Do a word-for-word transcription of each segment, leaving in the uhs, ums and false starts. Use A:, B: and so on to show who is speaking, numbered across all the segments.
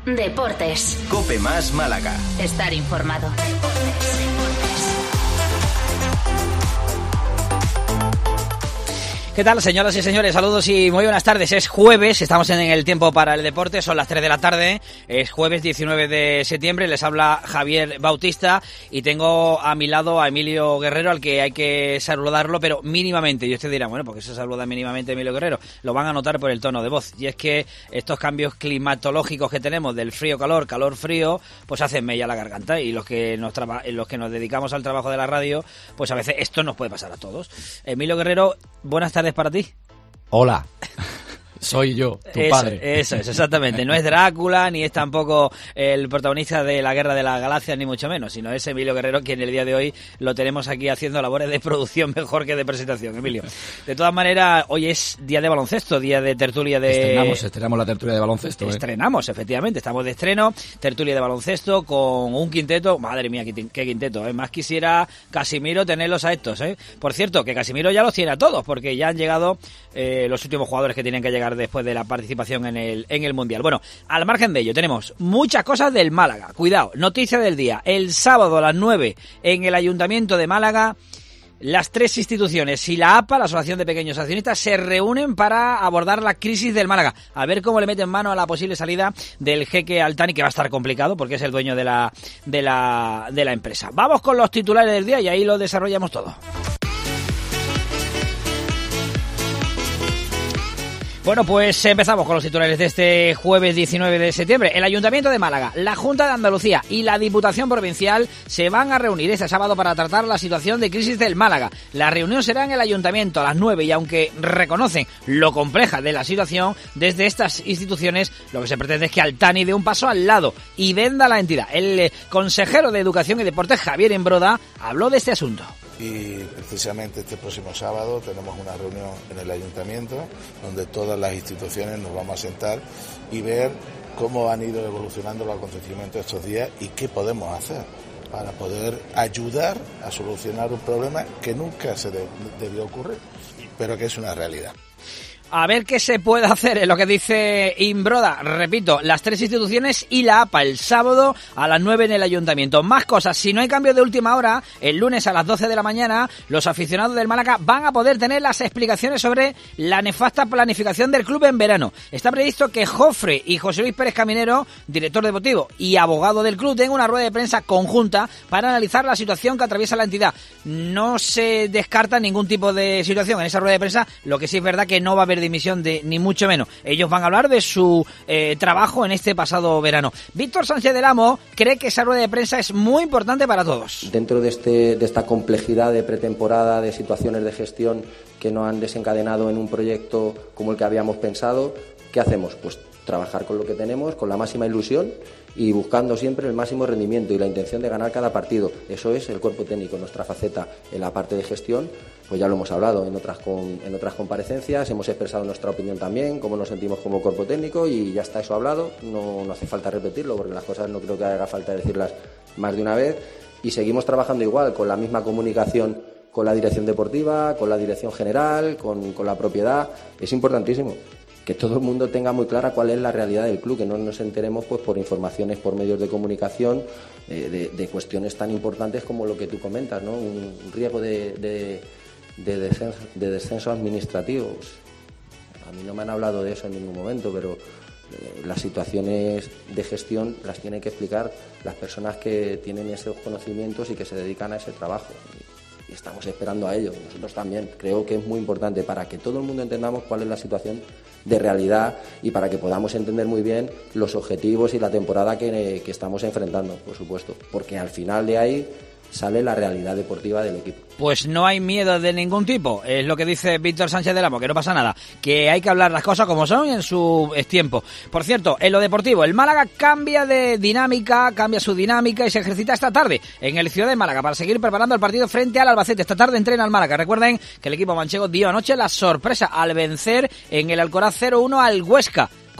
A: Deportes.
B: COPE más Málaga.
A: Estar informado.
C: ¿Qué tal, señoras y señores? Saludos y muy buenas tardes. Es jueves, estamos en el tiempo para el deporte, son las tres de la tarde, es jueves diecinueve de septiembre, les habla Javier Bautista y tengo a mi lado a Emilio Guerrero, al que hay que saludarlo, pero mínimamente. Y usted dirá, bueno, ¿por qué se saluda mínimamente a Emilio Guerrero? Lo van a notar por el tono de voz. Y es que estos cambios climatológicos que tenemos, del frío-calor, calor-frío, pues hacen mella la garganta, y los que nos traba- los que nos dedicamos al trabajo de la radio, pues a veces esto nos puede pasar a todos. Emilio Guerrero, buenas tardes para ti.
D: Hola, soy yo, tu
C: eso,
D: padre.
C: Eso es, exactamente. No es Drácula, ni es tampoco el protagonista de la Guerra de las Galaxias, ni mucho menos, sino es Emilio Guerrero, quien el día de hoy lo tenemos aquí haciendo labores de producción mejor que de presentación. Emilio, de todas maneras, hoy es día de baloncesto, día de tertulia de...
D: Estrenamos, estrenamos la tertulia de baloncesto.
C: Estrenamos, ¿eh? Efectivamente, estamos de estreno, tertulia de baloncesto con un quinteto, madre mía, qué, qué quinteto, ¿eh? Más quisiera Casimiro tenerlos a estos, ¿eh? Por cierto, que Casimiro ya los tiene a todos, porque ya han llegado eh, los últimos jugadores que tienen que llegar después de la participación en el, en el Mundial. Bueno, al margen de ello, tenemos muchas cosas del Málaga. Cuidado, noticia del día, el sábado a las nueve en el Ayuntamiento de Málaga, las tres instituciones y la A P A, la Asociación de Pequeños Accionistas, se reúnen para abordar la crisis del Málaga, a ver cómo le meten mano a la posible salida del jeque Altani, que va a estar complicado porque es el dueño de la, de la, de la empresa. Vamos con los titulares del día y ahí lo desarrollamos todo. Bueno, pues empezamos con los titulares de este jueves diecinueve de septiembre. El Ayuntamiento de Málaga, la Junta de Andalucía y la Diputación Provincial se van a reunir este sábado para tratar la situación de crisis del Málaga. La reunión será en el Ayuntamiento a las nueve y aunque reconocen lo compleja de la situación, desde estas instituciones lo que se pretende es que Altani dé un paso al lado y venda la entidad. El consejero de Educación y Deportes, Javier Embroda, habló de este asunto.
E: Y precisamente este próximo sábado tenemos una reunión en el Ayuntamiento donde todas las instituciones nos vamos a sentar y ver cómo han ido evolucionando los acontecimientos estos días y qué podemos hacer para poder ayudar a solucionar un problema que nunca se de- debió ocurrir, pero que es una realidad.
C: A ver qué se puede hacer, es lo que dice Imbroda. Repito, las tres instituciones y la A P A el sábado a las nueve en el Ayuntamiento. Más cosas, si no hay cambio de última hora, el lunes a las doce de la mañana, los aficionados del Málaga van a poder tener las explicaciones sobre la nefasta planificación del club en verano. Está previsto que Jofre y José Luis Pérez Caminero, director deportivo y abogado del club, den una rueda de prensa conjunta para analizar la situación que atraviesa la entidad. No se descarta ningún tipo de situación en esa rueda de prensa, lo que sí es verdad que no va a haber dimisión de ni mucho menos. Ellos van a hablar de su eh, trabajo en este pasado verano. Víctor Sánchez del Amo cree que esa rueda de prensa es muy importante para todos.
F: Dentro de, este, de esta complejidad de pretemporada, de situaciones de gestión que no han desencadenado en un proyecto como el que habíamos pensado, ¿qué hacemos? Pues trabajar con lo que tenemos, con la máxima ilusión y buscando siempre el máximo rendimiento y la intención de ganar cada partido. Eso es el cuerpo técnico, nuestra faceta en la parte de gestión. Pues ya lo hemos hablado en otras con, en otras comparecencias, hemos expresado nuestra opinión también, cómo nos sentimos como cuerpo técnico y ya está eso hablado, no, no hace falta repetirlo porque las cosas no creo que haga falta decirlas más de una vez y seguimos trabajando igual, con la misma comunicación con la dirección deportiva, con la dirección general, con, con la propiedad. Es importantísimo que todo el mundo tenga muy clara cuál es la realidad del club, que no nos enteremos pues por informaciones, por medios de comunicación, eh, de, de cuestiones tan importantes como lo que tú comentas, ¿no? Un, un riesgo de, de, de, descenso, de descenso administrativo. Pues, a mí no me han hablado de eso en ningún momento, pero eh, las situaciones de gestión las tienen que explicar las personas que tienen esos conocimientos y que se dedican a ese trabajo. Y estamos esperando a ello, nosotros también. Creo que es muy importante para que todo el mundo entendamos cuál es la situación de realidad y para que podamos entender muy bien los objetivos y la temporada que, que estamos enfrentando, por supuesto, porque al final de ahí sale la realidad deportiva del equipo.
C: Pues no hay miedo de ningún tipo, es lo que dice Víctor Sánchez del Amo, que no pasa nada, que hay que hablar las cosas como son y en su tiempo. Por cierto, en lo deportivo, el Málaga cambia de dinámica, cambia su dinámica y se ejercita esta tarde en el Ciudad de Málaga para seguir preparando el partido frente al Albacete. Esta tarde entrena al Málaga. Recuerden que el equipo manchego dio anoche la sorpresa al vencer en el Alcoraz cero uno al Huesca, con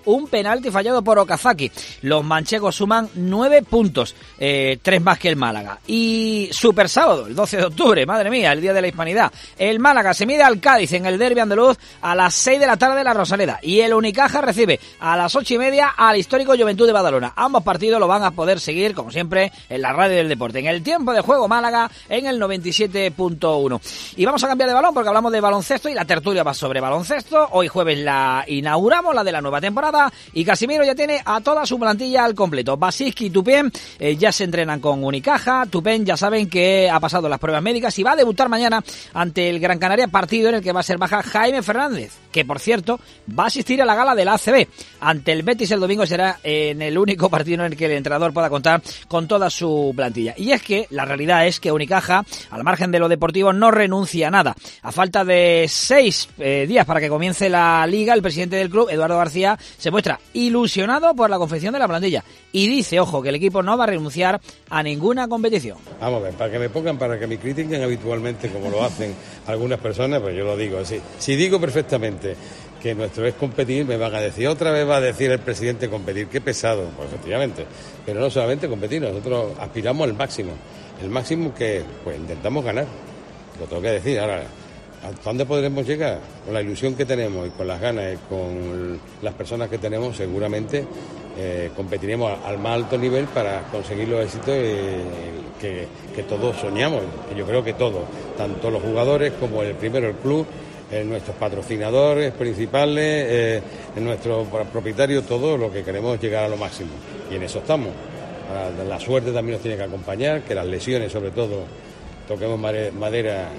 C: un penalti fallado por Okazaki. Los manchegos suman nueve puntos, eh, tres más que el Málaga. Y super sábado, el doce de octubre, madre mía, el día de la hispanidad. El Málaga se mide al Cádiz en el derbi andaluz a las seis de la tarde en la Rosaleda. Y el Unicaja recibe a las ocho y media al histórico Juventud de Badalona. Ambos partidos lo van a poder seguir, como siempre, en la radio del deporte. En el tiempo de juego Málaga, en el noventa y siete punto uno. Y vamos a cambiar de balón porque hablamos de baloncesto y la tertulia va sobre baloncesto. Hoy jueves la inauguramos, la de la nueva temporada, y Casimiro ya tiene a toda su plantilla al completo. Basiski y Tupén eh, ya se entrenan con Unicaja. Tupén ya saben que ha pasado las pruebas médicas y va a debutar mañana ante el Gran Canaria, partido en el que va a ser baja Jaime Fernández, que por cierto va a asistir a la gala de la A C B. Ante el Betis el domingo será en el único partido en el que el entrenador pueda contar con toda su plantilla. Y es que la realidad es que Unicaja, al margen de lo deportivo, no renuncia a nada. A falta de seis eh, días para que comience la liga, el presidente del club, Eduardo García, se muestra ilusionado por la confección de la plantilla y dice, ojo, que el equipo no va a renunciar a ninguna competición.
B: Vamos a ver, para que me pongan, para que me critiquen habitualmente como lo hacen algunas personas, pues yo lo digo así. Si digo perfectamente que nuestro es competir, me van a decir, otra vez va a decir el presidente competir, qué pesado, pues efectivamente, pero no solamente competir, nosotros aspiramos al máximo, el máximo que pues intentamos ganar, lo tengo que decir. Ahora, ¿a dónde podremos llegar? Con la ilusión que tenemos y con las ganas y con las personas que tenemos, seguramente eh, competiremos al más alto nivel para conseguir los éxitos eh, que, que todos soñamos, que yo creo que todos, tanto los jugadores como el primero el club, eh, nuestros patrocinadores principales, eh, nuestros propietarios, todo lo que queremos es llegar a lo máximo y en eso estamos. Ahora, la suerte también nos tiene que acompañar, que las lesiones sobre todo, toquemos madera,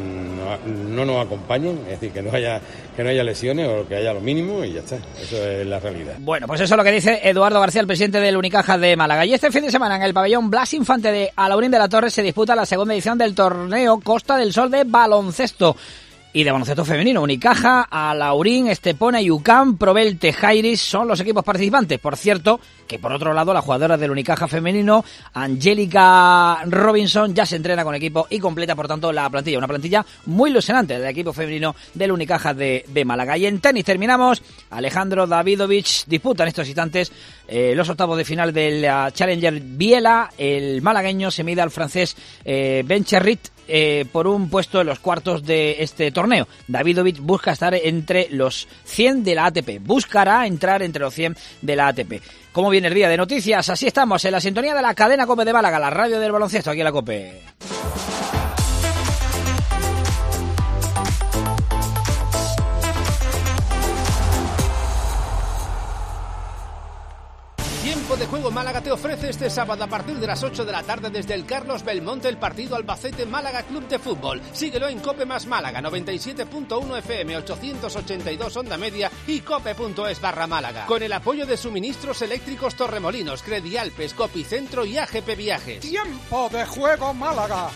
B: no, no nos acompañen, es decir, que no haya que no haya lesiones o que haya lo mínimo y ya está, eso es la realidad.
C: Bueno, pues eso es lo que dice Eduardo García, el presidente del Unicaja de Málaga. Y este fin de semana en el pabellón Blas Infante de Alaurín de la Torre se disputa la segunda edición del torneo Costa del Sol de baloncesto. Y de baloncesto femenino, Unicaja, Alaurín, Estepona y UCAM, Provel, Tejairis son los equipos participantes. Por cierto, que por otro lado, la jugadora del Unicaja femenino, Angélica Robinson, ya se entrena con el equipo y completa, por tanto, la plantilla. Una plantilla muy ilusionante del equipo femenino del Unicaja de, de Málaga. Y en tenis terminamos. Alejandro Davidovich disputa en estos instantes eh, los octavos de final del uh, Challenger Biela. El malagueño se mide al francés eh, Bencherrit Eh, por un puesto en los cuartos de este torneo. Davidovich busca estar entre los cien de la A T P. Buscará entrar entre los cien de la A T P. ¿Cómo viene el día de noticias? Así estamos en la sintonía de la cadena COPE de Málaga, la radio del baloncesto aquí en la COPE.
G: Tiempo de Juego Málaga te ofrece este sábado a partir de las ocho de la tarde desde el Carlos Belmonte el partido Albacete Málaga Club de Fútbol. Síguelo en Cope más Málaga, noventa y siete punto uno F M, ochocientos ochenta y dos onda media y cope.es barra Málaga. Con el apoyo de Suministros Eléctricos Torremolinos, Credialpes, Copicentro y A G P Viajes.
H: Tiempo de Juego Málaga.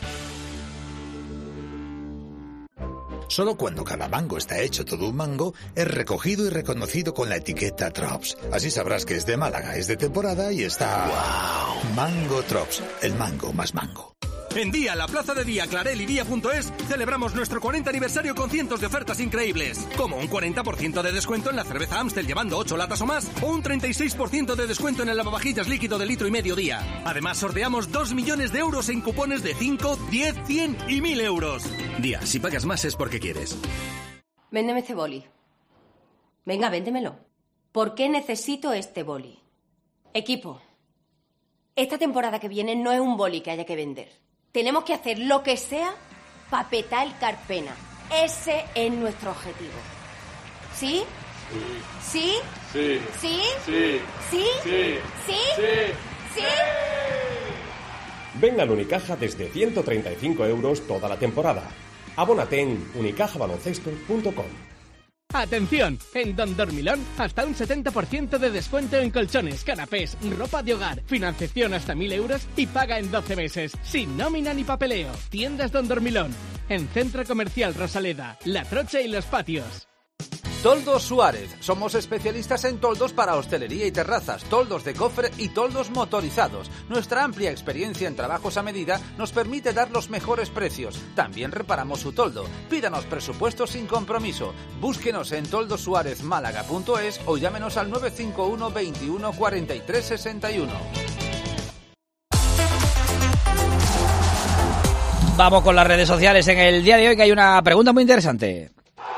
I: Solo cuando cada mango está hecho todo un mango, es recogido y reconocido con la etiqueta Trops. Así sabrás que es de Málaga, es de temporada y está... ¡Wow! Mango Trops, el mango más mango.
J: En Día, la plaza de Día, Clarel y Día punto es, celebramos nuestro cuarenta aniversario con cientos de ofertas increíbles. Como un cuarenta por ciento de descuento en la cerveza Amstel llevando ocho latas o más, o un treinta y seis por ciento de descuento en el lavavajillas líquido de litro y medio Día. Además, sorteamos dos millones de euros en cupones de cinco, diez, cien y mil euros. Día, si pagas más es porque quieres.
K: Véndeme este boli. Venga, véndemelo. ¿Por qué necesito este boli? Equipo, esta temporada que viene no es un boli que haya que vender. Tenemos que hacer lo que sea para petar el Carpena. Ese es nuestro objetivo. ¿Sí? ¿Sí?
L: Sí.
K: ¿Sí?
L: Sí.
K: ¿Sí?
L: Sí.
K: ¿Sí?
L: Sí.
K: ¿Sí?
M: Ven al Unicaja desde ciento treinta y cinco euros toda la temporada. Abónate en unicaja baloncesto punto com.
N: Atención, en Don Dormilón hasta un setenta por ciento de descuento en colchones, canapés, ropa de hogar, financiación hasta mil euros y paga en doce meses, sin nómina ni papeleo. Tiendas Don Dormilón, en Centro Comercial Rosaleda, La Trocha y Los Patios.
L: Toldos Suárez. Somos especialistas en toldos para hostelería y terrazas, toldos de cofre y toldos motorizados. Nuestra amplia experiencia en trabajos a medida nos permite dar los mejores precios. También reparamos su toldo. Pídanos presupuestos sin compromiso. Búsquenos en toldos suárez málaga punto es o llámenos al nueve cinco uno veintiuno cuarenta y tres sesenta y uno.
C: Vamos con las redes sociales en el día de hoy, que hay una pregunta muy interesante.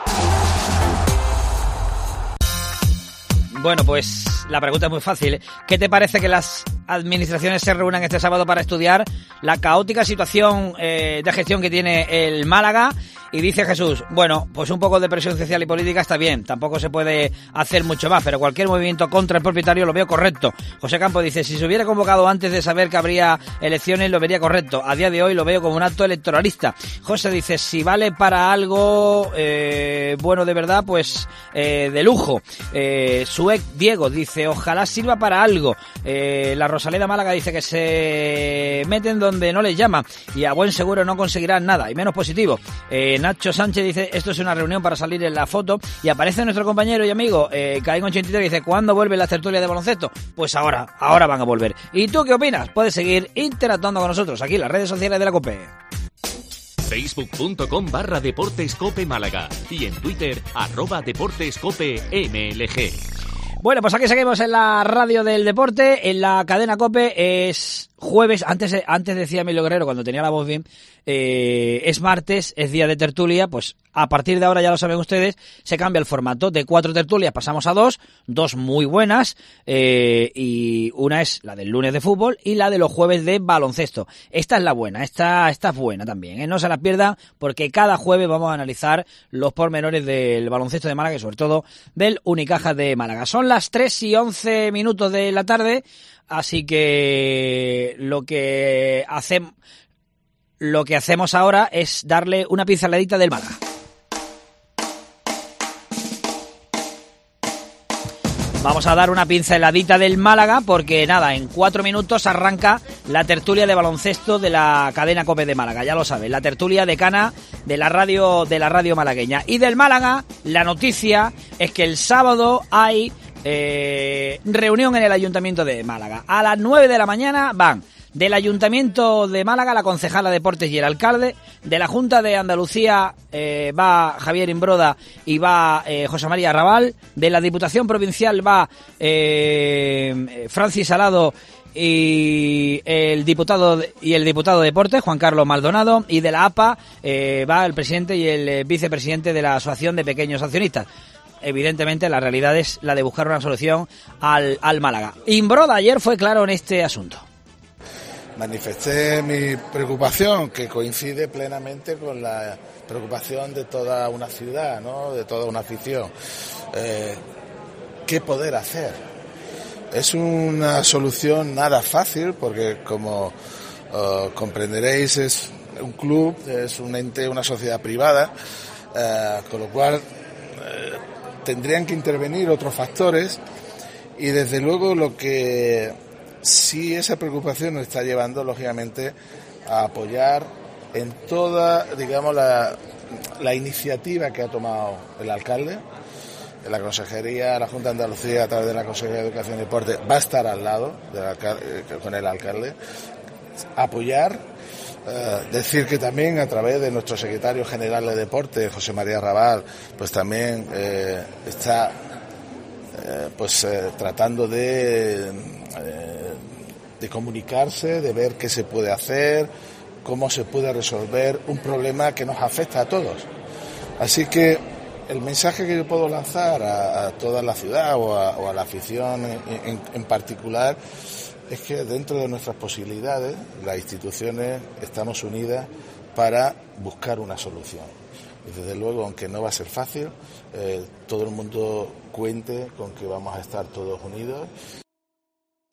C: Bueno, pues la pregunta es muy fácil. ¿Qué te parece que las administraciones se reúnan este sábado para estudiar la caótica situación eh, de gestión que tiene el Málaga? Y dice Jesús, bueno, pues un poco de presión social y política está bien, tampoco se puede hacer mucho más, pero cualquier movimiento contra el propietario lo veo correcto. José Campos dice, si se hubiera convocado antes de saber que habría elecciones lo vería correcto, a día de hoy lo veo como un acto electoralista. José dice, si vale para algo eh, bueno de verdad, pues eh, de lujo. Eh, Suec Diego dice, ojalá sirva para algo. Eh, la Rosaleda Málaga dice que se meten donde no les llama y a buen seguro no conseguirán nada, y menos positivo. Eh, Nacho Sánchez dice, esto es una reunión para salir en la foto, y aparece nuestro compañero y amigo eh, Caín ochenta y tres, dice, ¿cuándo vuelven las tertulias de baloncesto? Pues ahora, ahora van a volver. ¿Y tú qué opinas? Puedes seguir interactuando con nosotros aquí en las redes sociales de la COPE.
O: Facebook.com barra Deportes Cope Málaga y en Twitter, arroba Deportes Cope M L G.
C: Bueno, pues aquí seguimos en la radio del deporte, en la cadena COPE. Es jueves, antes antes decía Emilio Guerrero cuando tenía la voz bien, eh, es martes, es día de tertulia, pues a partir de ahora ya lo saben ustedes, se cambia el formato, de cuatro tertulias pasamos a dos, dos muy buenas, eh, y una es la del lunes de fútbol y la de los jueves de baloncesto. Esta es la buena, esta, esta es buena también, ¿eh? No se la pierdan porque cada jueves vamos a analizar los pormenores del baloncesto de Málaga y sobre todo del Unicaja de Málaga. Son las tres y once minutos de la tarde, así que lo que hacemos, lo que hacemos ahora es darle una pinceladita del Málaga. Vamos a dar una pinceladita del Málaga porque nada, en cuatro minutos arranca la tertulia de baloncesto de la cadena COPE de Málaga, ya lo saben, la tertulia decana de la radio de la radio malagueña. Y del Málaga, la noticia es que el sábado hay eh, reunión en el Ayuntamiento de Málaga. A las nueve de la mañana van del Ayuntamiento de Málaga la concejala de Deportes y el alcalde, de la Junta de Andalucía eh, va Javier Imbroda y va eh, José María Raval, de la Diputación Provincial va eh, Francis Salado y el diputado de, y el diputado de Deportes Juan Carlos Maldonado, y de la A P A eh, va el presidente y el eh, vicepresidente de la Asociación de Pequeños Accionistas. Evidentemente la realidad es la de buscar una solución al, al Málaga. Imbroda ayer fue claro en este asunto.
E: Manifesté mi preocupación, que coincide plenamente con la preocupación de toda una ciudad, ¿no? De toda una afición. Eh, ¿Qué poder hacer? Es una solución nada fácil porque, como uh, comprenderéis, es un club, es un ente, una sociedad privada, eh, con lo cual eh, tendrían que intervenir otros factores y, desde luego, lo que sí, esa preocupación nos está llevando, lógicamente, a apoyar en toda, digamos, la, la iniciativa que ha tomado el alcalde. La Consejería, la Junta de Andalucía, a través de la Consejería de Educación y Deporte, va a estar al lado del alcalde, con el alcalde, apoyar, eh, decir que también a través de nuestro secretario general de Deporte, José María Raval, pues también eh, está eh, pues eh, tratando de... Eh, de comunicarse, de ver qué se puede hacer, cómo se puede resolver un problema que nos afecta a todos. Así que el mensaje que yo puedo lanzar a, a toda la ciudad o a, o a la afición en, en, en particular es que dentro de nuestras posibilidades las instituciones estamos unidas para buscar una solución. Y desde luego, aunque no va a ser fácil, eh, todo el mundo cuente con que vamos a estar todos unidos.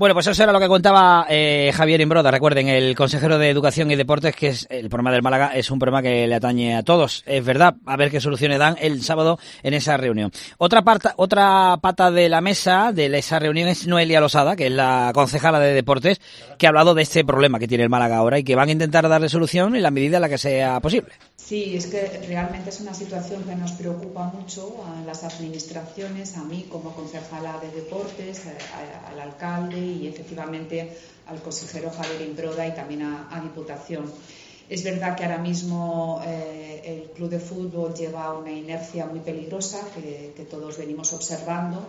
C: Bueno, pues eso era lo que contaba eh, Javier Imbroda. Recuerden, el consejero de Educación y Deportes, que es el problema del Málaga es un problema que le atañe a todos. Es verdad, a ver qué soluciones dan el sábado en esa reunión. Otra pata, otra pata de la mesa de esa reunión es Noelia Losada, que es la concejala de Deportes, que ha hablado de este problema que tiene el Málaga ahora y que van a intentar darle solución en la medida en la que sea posible.
P: Sí, es que realmente es una situación que nos preocupa mucho a las administraciones, a mí como concejala de Deportes, a, a, al alcalde y efectivamente al consejero Javier Imbroda y también a, a Diputación. Es verdad que ahora mismo eh, el club de fútbol lleva una inercia muy peligrosa que, que todos venimos observando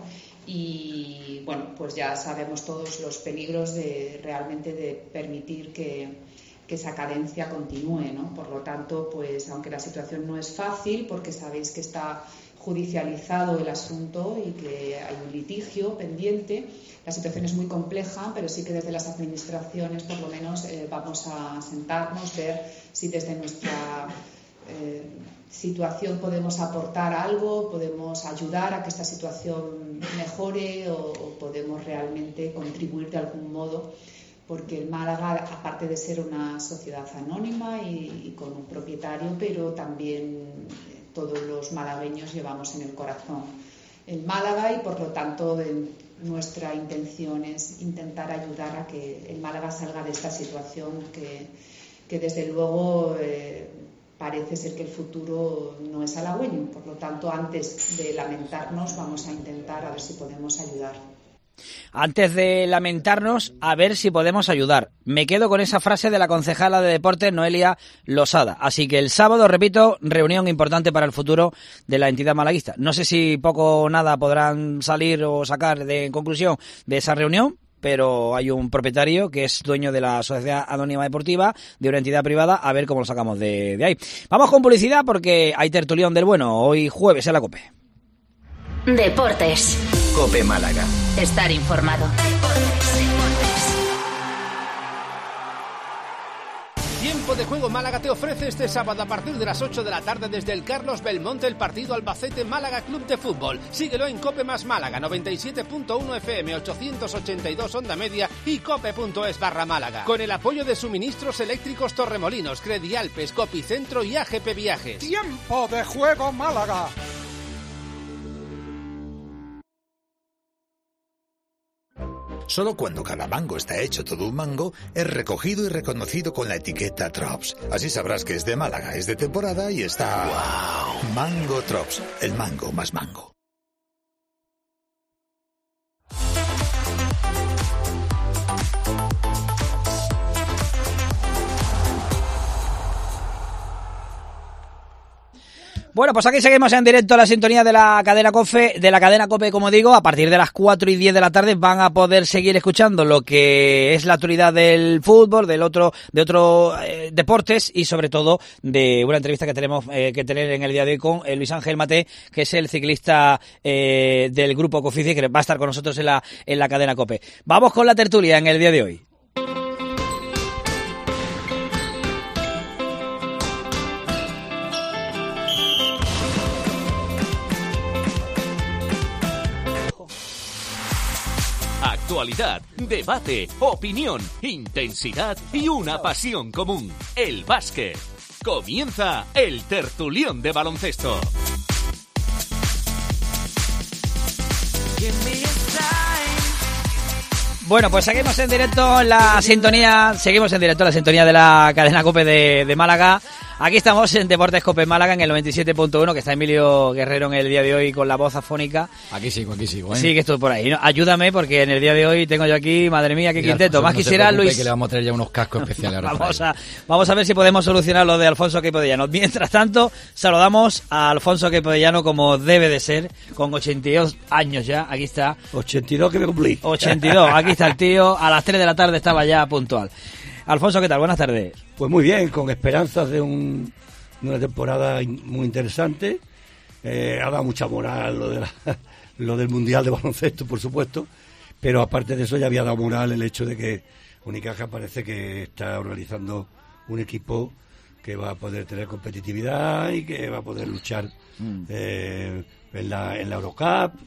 P: y bueno, pues ya sabemos todos los peligros de realmente de permitir que que esa cadencia continúe, ¿no? Por lo tanto, pues aunque la situación no es fácil, porque sabéis que está judicializado el asunto y que hay un litigio pendiente, la situación es muy compleja, pero sí que desde las administraciones, por lo menos, eh, vamos a sentarnos, ver si desde nuestra eh, situación podemos aportar algo, podemos ayudar a que esta situación mejore o, o podemos realmente contribuir de algún modo, porque el Málaga, aparte de ser una sociedad anónima y, y con un propietario, pero también todos los malagueños llevamos en el corazón el Málaga y por lo tanto de, nuestra intención es intentar ayudar a que el Málaga salga de esta situación que, que desde luego eh, parece ser que el futuro no es halagüeño. Por lo tanto, antes de lamentarnos vamos a intentar a ver si podemos ayudar.
C: Antes de lamentarnos, a ver si podemos ayudar. Me quedo con esa frase de la concejala de Deportes, Noelia Losada. Así que el sábado, repito, reunión importante para el futuro de la entidad malaguista. No sé si poco o nada podrán salir o sacar de en conclusión de esa reunión, pero hay un propietario que es dueño de la Sociedad Anónima Deportiva, de una entidad privada, a ver cómo lo sacamos de, de ahí. Vamos con publicidad porque hay tertulión del bueno, hoy jueves en la COPE.
A: Deportes.
Q: COPE Málaga.
A: Estar informado.
G: Tiempo de Juego Málaga te ofrece este sábado a partir de las ocho de la tarde desde el Carlos Belmonte el partido Albacete Málaga Club de Fútbol. Síguelo en COPE más Málaga, noventa y siete punto uno F M, ochocientos ochenta y dos onda media y cope.es barra Málaga. Con el apoyo de Suministros Eléctricos Torremolinos, Credialpes, Copicentro y A G P Viajes.
H: Tiempo de Juego Málaga.
I: Solo cuando cada mango está hecho todo un mango, es recogido y reconocido con la etiqueta Trops. Así sabrás que es de Málaga, es de temporada y está... ¡Wow! Mango Trops, el mango más mango.
C: Bueno, pues aquí seguimos en directo a la sintonía de la cadena COPE, de la cadena COPE, como digo, a partir de las cuatro y diez de la tarde van a poder seguir escuchando lo que es la actualidad del fútbol, del otro, de otros eh, deportes y sobre todo de una entrevista que tenemos eh, que tener en el día de hoy con eh, Luis Ángel Maté, que es el ciclista eh, del grupo Cofici, que va a estar con nosotros en la, en la cadena COPE. Vamos con la tertulia en el día de hoy.
O: Actualidad, debate, opinión, intensidad y una pasión común, el básquet. Comienza el tertulión de baloncesto.
C: Bueno, pues seguimos en directo en la sintonía, seguimos en directo en la sintonía de la cadena COPE de, de Málaga. Aquí estamos en Deportes COPE Málaga en el noventa y siete punto uno, que está Emilio Guerrero en el día de hoy con la voz afónica.
D: Aquí sigo, aquí sigo, ¿eh?
C: Sí, que estoy por ahí, ¿no? Ayúdame porque en el día de hoy tengo yo aquí, madre mía, qué Mira, quinteto.
D: Alfonso,
C: Más
D: no
C: quisiera Luis...
D: que le vamos a traer ya unos cascos especiales ahora.
C: vamos, a, vamos a ver si podemos solucionar lo de Alfonso Queipodellano. Mientras tanto, saludamos a Alfonso Queipodellano como debe de ser, con ochenta y dos años ya. Aquí está.
R: ochenta y dos que me cumplí.
C: ochenta y dos, aquí está el tío. A las tres de la tarde estaba ya puntual. Alfonso, ¿qué tal? Buenas tardes.
R: Pues muy bien, con esperanzas de un... una temporada muy interesante. Eh, ha dado mucha moral lo, de la, lo del Mundial de Baloncesto, por supuesto, pero aparte de eso ya había dado moral el hecho de que Unicaja parece que está organizando un equipo que va a poder tener competitividad y que va a poder luchar mm. eh, en la en la Eurocup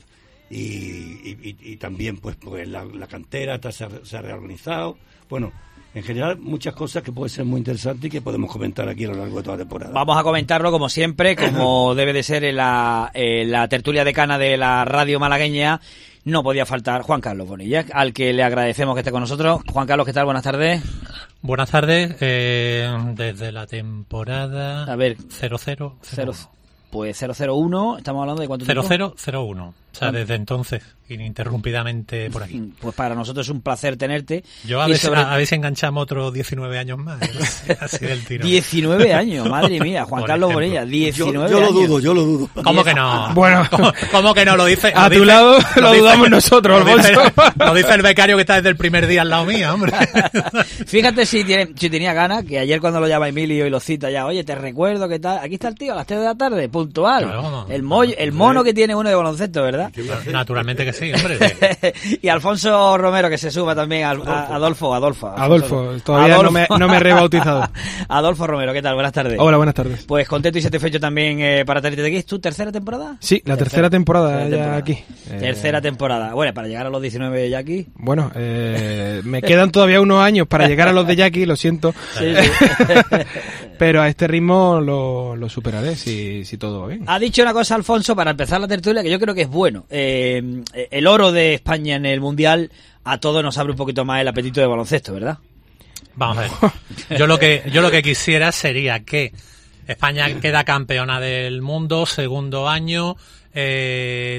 R: y, y, y también pues, pues la, la cantera está, se, ha, se ha reorganizado. Bueno, en general, muchas cosas que pueden ser muy interesantes y que podemos comentar aquí a lo largo de toda la temporada.
C: Vamos a comentarlo como siempre, como debe de ser en la, en la tertulia decana de la radio malagueña. No podía faltar Juan Carlos Bonilla, al que le agradecemos que esté con nosotros. Juan Carlos, ¿qué tal? Buenas tardes.
Q: Buenas tardes. Eh, desde la temporada
C: a ver,
Q: cero cero cero
C: Pues cero cero uno, estamos hablando de cuánto tiempo.
Q: cero cero cero uno O sea, desde entonces, ininterrumpidamente por aquí.
C: Pues para nosotros es un placer tenerte.
Q: Yo a ver, sobre... a, a ver si enganchamos otros diecinueve años más. Así del tiro.
C: diecinueve años, madre mía. Juan por Carlos ejemplo. Bonilla, diecinueve
R: yo, yo
C: años.
R: lo dudo, yo lo dudo.
Q: ¿Cómo que no?
S: Bueno,
Q: ¿Cómo, cómo que no? Lo dice.
S: A
Q: lo
S: tu
Q: dice,
S: lado lo,
Q: lo
S: dudamos
Q: dice,
S: nosotros,
Q: lo dice, lo dice el becario que está desde el primer día al lado mío, hombre.
C: Fíjate si, tiene, si tenía ganas, que ayer cuando lo llama Emilio y lo cita ya, oye, te recuerdo que tal. Aquí está el tío a las tres de la tarde, puntual.
Q: Claro,
C: el, mo el mono que tiene uno de baloncesto, ¿verdad?
Q: Naturalmente que sí, hombre.
C: Y Alfonso Romero, que se suma también. A, a Adolfo, Adolfo.
S: Adolfo, Adolfo todavía Adolfo. No, me, no me he rebautizado.
C: Adolfo Romero, ¿qué tal? Buenas tardes.
S: Hola, buenas tardes.
C: Pues contento y satisfecho también eh, para tenerte aquí. ¿Es tu tercera temporada?
S: Sí, la tercera, tercera temporada tercera ya temporada. aquí.
C: Tercera eh... temporada. Bueno, para llegar a los diecinueve ya aquí.
S: Bueno, eh, me quedan todavía unos años para llegar a los de Jackie, lo siento. Sí, sí. Pero a este ritmo lo, lo superaré si, si todo va bien.
C: Ha dicho una cosa, Alfonso, para empezar la tertulia, que yo creo que es bueno. Eh, el oro de España en el Mundial a todos nos abre un poquito más el apetito de baloncesto, ¿verdad?
Q: Vamos a ver. Yo lo que, yo lo que quisiera sería que España queda campeona del mundo, segundo año, eh,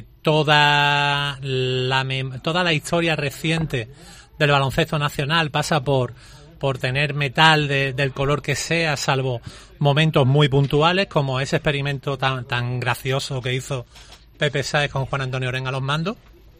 Q: toda la, toda la historia reciente del baloncesto nacional pasa por por tener metal de, del color que sea, salvo momentos muy puntuales, como ese experimento tan tan gracioso que hizo Pepe Sáez con Juan Antonio Orenga a los mandos.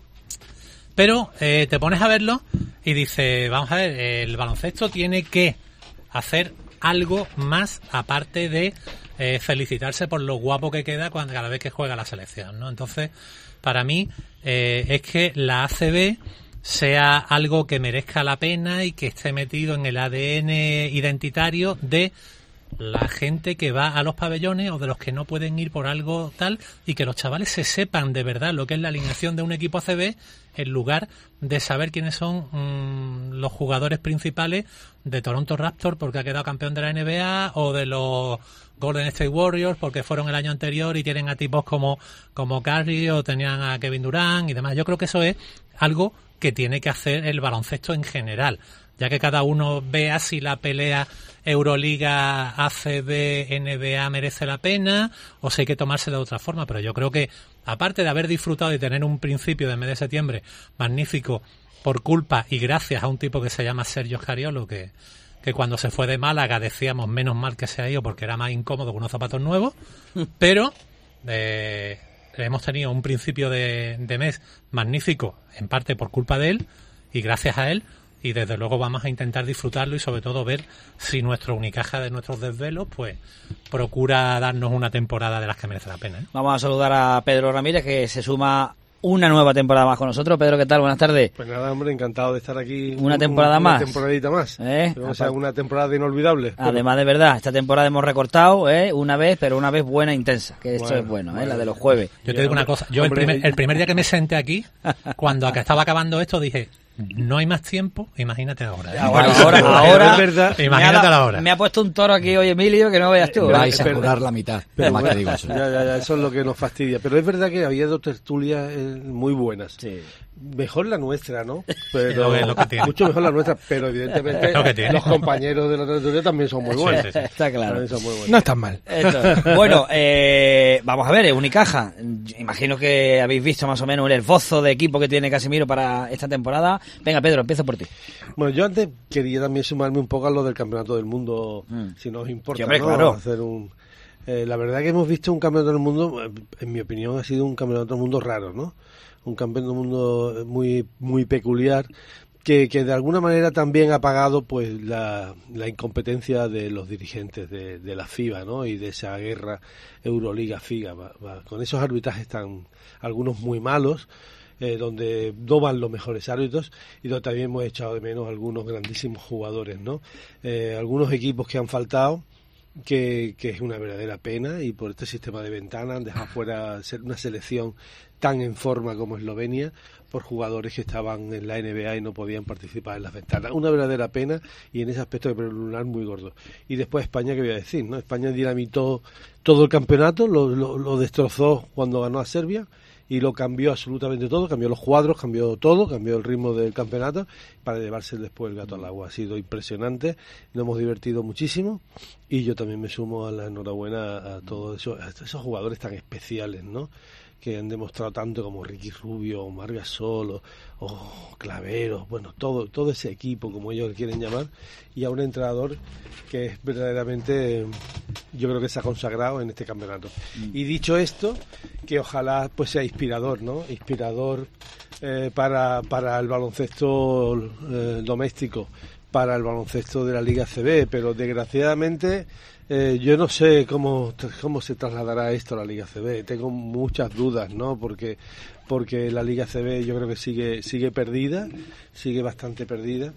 Q: Pero eh, te pones a verlo y dices, vamos a ver, el baloncesto tiene que hacer algo más aparte de eh, felicitarse por lo guapo que queda cuando cada vez que juega la selección, ¿no? Entonces, para mí, eh, es que la A C B sea algo que merezca la pena y que esté metido en el A D N identitario de la gente que va a los pabellones o de los que no pueden ir por algo tal, y que los chavales se sepan de verdad lo que es la alineación de un equipo A C B en lugar de saber quiénes son mmm, los jugadores principales de Toronto Raptors porque ha quedado campeón de la N B A, o de los Golden State Warriors porque fueron el año anterior y tienen a tipos como, como Curry, o tenían a Kevin Durant y demás. Yo creo que eso es algo que tiene que hacer el baloncesto en general, ya que cada uno vea si la pelea Euroliga, A C B, N B A merece la pena o si hay que tomarse de otra forma. Pero yo creo que, aparte de haber disfrutado y tener un principio de mes de septiembre magnífico por culpa y gracias a un tipo que se llama Sergio Scariolo, que, que cuando se fue de Málaga decíamos menos mal que se ha ido porque era más incómodo con unos zapatos nuevos, pero eh, hemos tenido un principio de, de mes magnífico, en parte por culpa de él y gracias a él, y desde luego vamos a intentar disfrutarlo y sobre todo ver si nuestro Unicaja de nuestros desvelos pues procura darnos una temporada de las que merece la pena, ¿eh?
C: Vamos a saludar a Pedro Ramírez, que se suma una nueva temporada más con nosotros. Pedro, ¿qué tal? Buenas tardes.
T: Pues nada, hombre, encantado de estar aquí.
C: Una temporada
T: un,
C: más.
T: Una temporadita más.
C: ¿Eh?
T: O sea, una temporada inolvidable.
C: Además, de verdad, esta temporada hemos recortado ¿eh? una vez, pero una vez buena e intensa, que esto bueno, es bueno, ¿eh? bueno, la de los jueves.
Q: Yo te digo una cosa, yo hombre, el, primer, el primer día que me senté aquí, cuando estaba acabando esto, dije... No hay más tiempo, imagínate ahora. ¿eh?
C: Ahora, ahora, ahora
T: es verdad.
Q: Imagínate la hora.
C: Me ha puesto un toro aquí hoy, Emilio, que no veas tú.
D: Vais a curar la mitad.
T: Pero más que digo eso. Ya, ya, ya, eso es lo que nos fastidia. Pero es verdad que había dos tertulias eh, muy buenas.
C: Sí.
T: Mejor la nuestra, ¿no? Pero
Q: lo que, lo que tiene.
T: Mucho mejor la nuestra, pero evidentemente los compañeros de la tertulia también son muy buenos.
C: Sí, sí, sí. Está claro.
T: Son muy buenos.
S: No están mal.
C: Esto. Bueno, eh, vamos a ver, Unicaja. Imagino que habéis visto más o menos el esbozo de equipo que tiene Casimiro para esta temporada. Venga, Pedro, empiezo por ti.
T: Bueno, yo antes quería también sumarme un poco a lo del Campeonato del Mundo, mm. si nos importa, sí, hombre, ¿no?
C: Claro.
T: Hacer un... Eh, la verdad que hemos visto un Campeonato del Mundo, en mi opinión ha sido un Campeonato del Mundo raro, ¿no? Un Campeonato del Mundo muy muy peculiar, que, que de alguna manera también ha pagado pues la, la incompetencia de los dirigentes de, de la FIBA, ¿no? Y de esa guerra Euroliga-FIBA, va, va, con esos arbitrajes tan, algunos muy malos, eh, donde no van los mejores árbitros y donde también hemos echado de menos algunos grandísimos jugadores, ¿no? Eh, algunos equipos que han faltado, que, que es una verdadera pena, y por este sistema de ventana han dejado fuera una selección tan en forma como Eslovenia por jugadores que estaban en la N B A y no podían participar en las ventanas. Una verdadera pena, y en ese aspecto de lunar muy gordo. Y después España, ¿qué voy a decir? ¿no? España dinamitó todo el campeonato, lo, lo, lo destrozó cuando ganó a Serbia y lo cambió absolutamente todo, cambió los cuadros, cambió todo, cambió el ritmo del campeonato para llevarse después el gato al agua. Ha sido impresionante, nos hemos divertido muchísimo, y yo también me sumo a la enhorabuena a todos esos, a esos jugadores tan especiales, ¿no?, que han demostrado tanto, como Ricky Rubio, o Marc Gasol, o, o Claveros, bueno, todo todo ese equipo, como ellos le quieren llamar, y a un entrenador que es verdaderamente, yo creo que se ha consagrado en este campeonato. Mm. Y dicho esto, que ojalá pues sea inspirador, ¿no? Inspirador eh, para, para el baloncesto eh, doméstico, para el baloncesto de la Liga C B, pero desgraciadamente eh, yo no sé cómo cómo se trasladará esto a la Liga C B. Tengo muchas dudas, ¿no? Porque porque la Liga C B yo creo que sigue sigue perdida, sigue bastante perdida,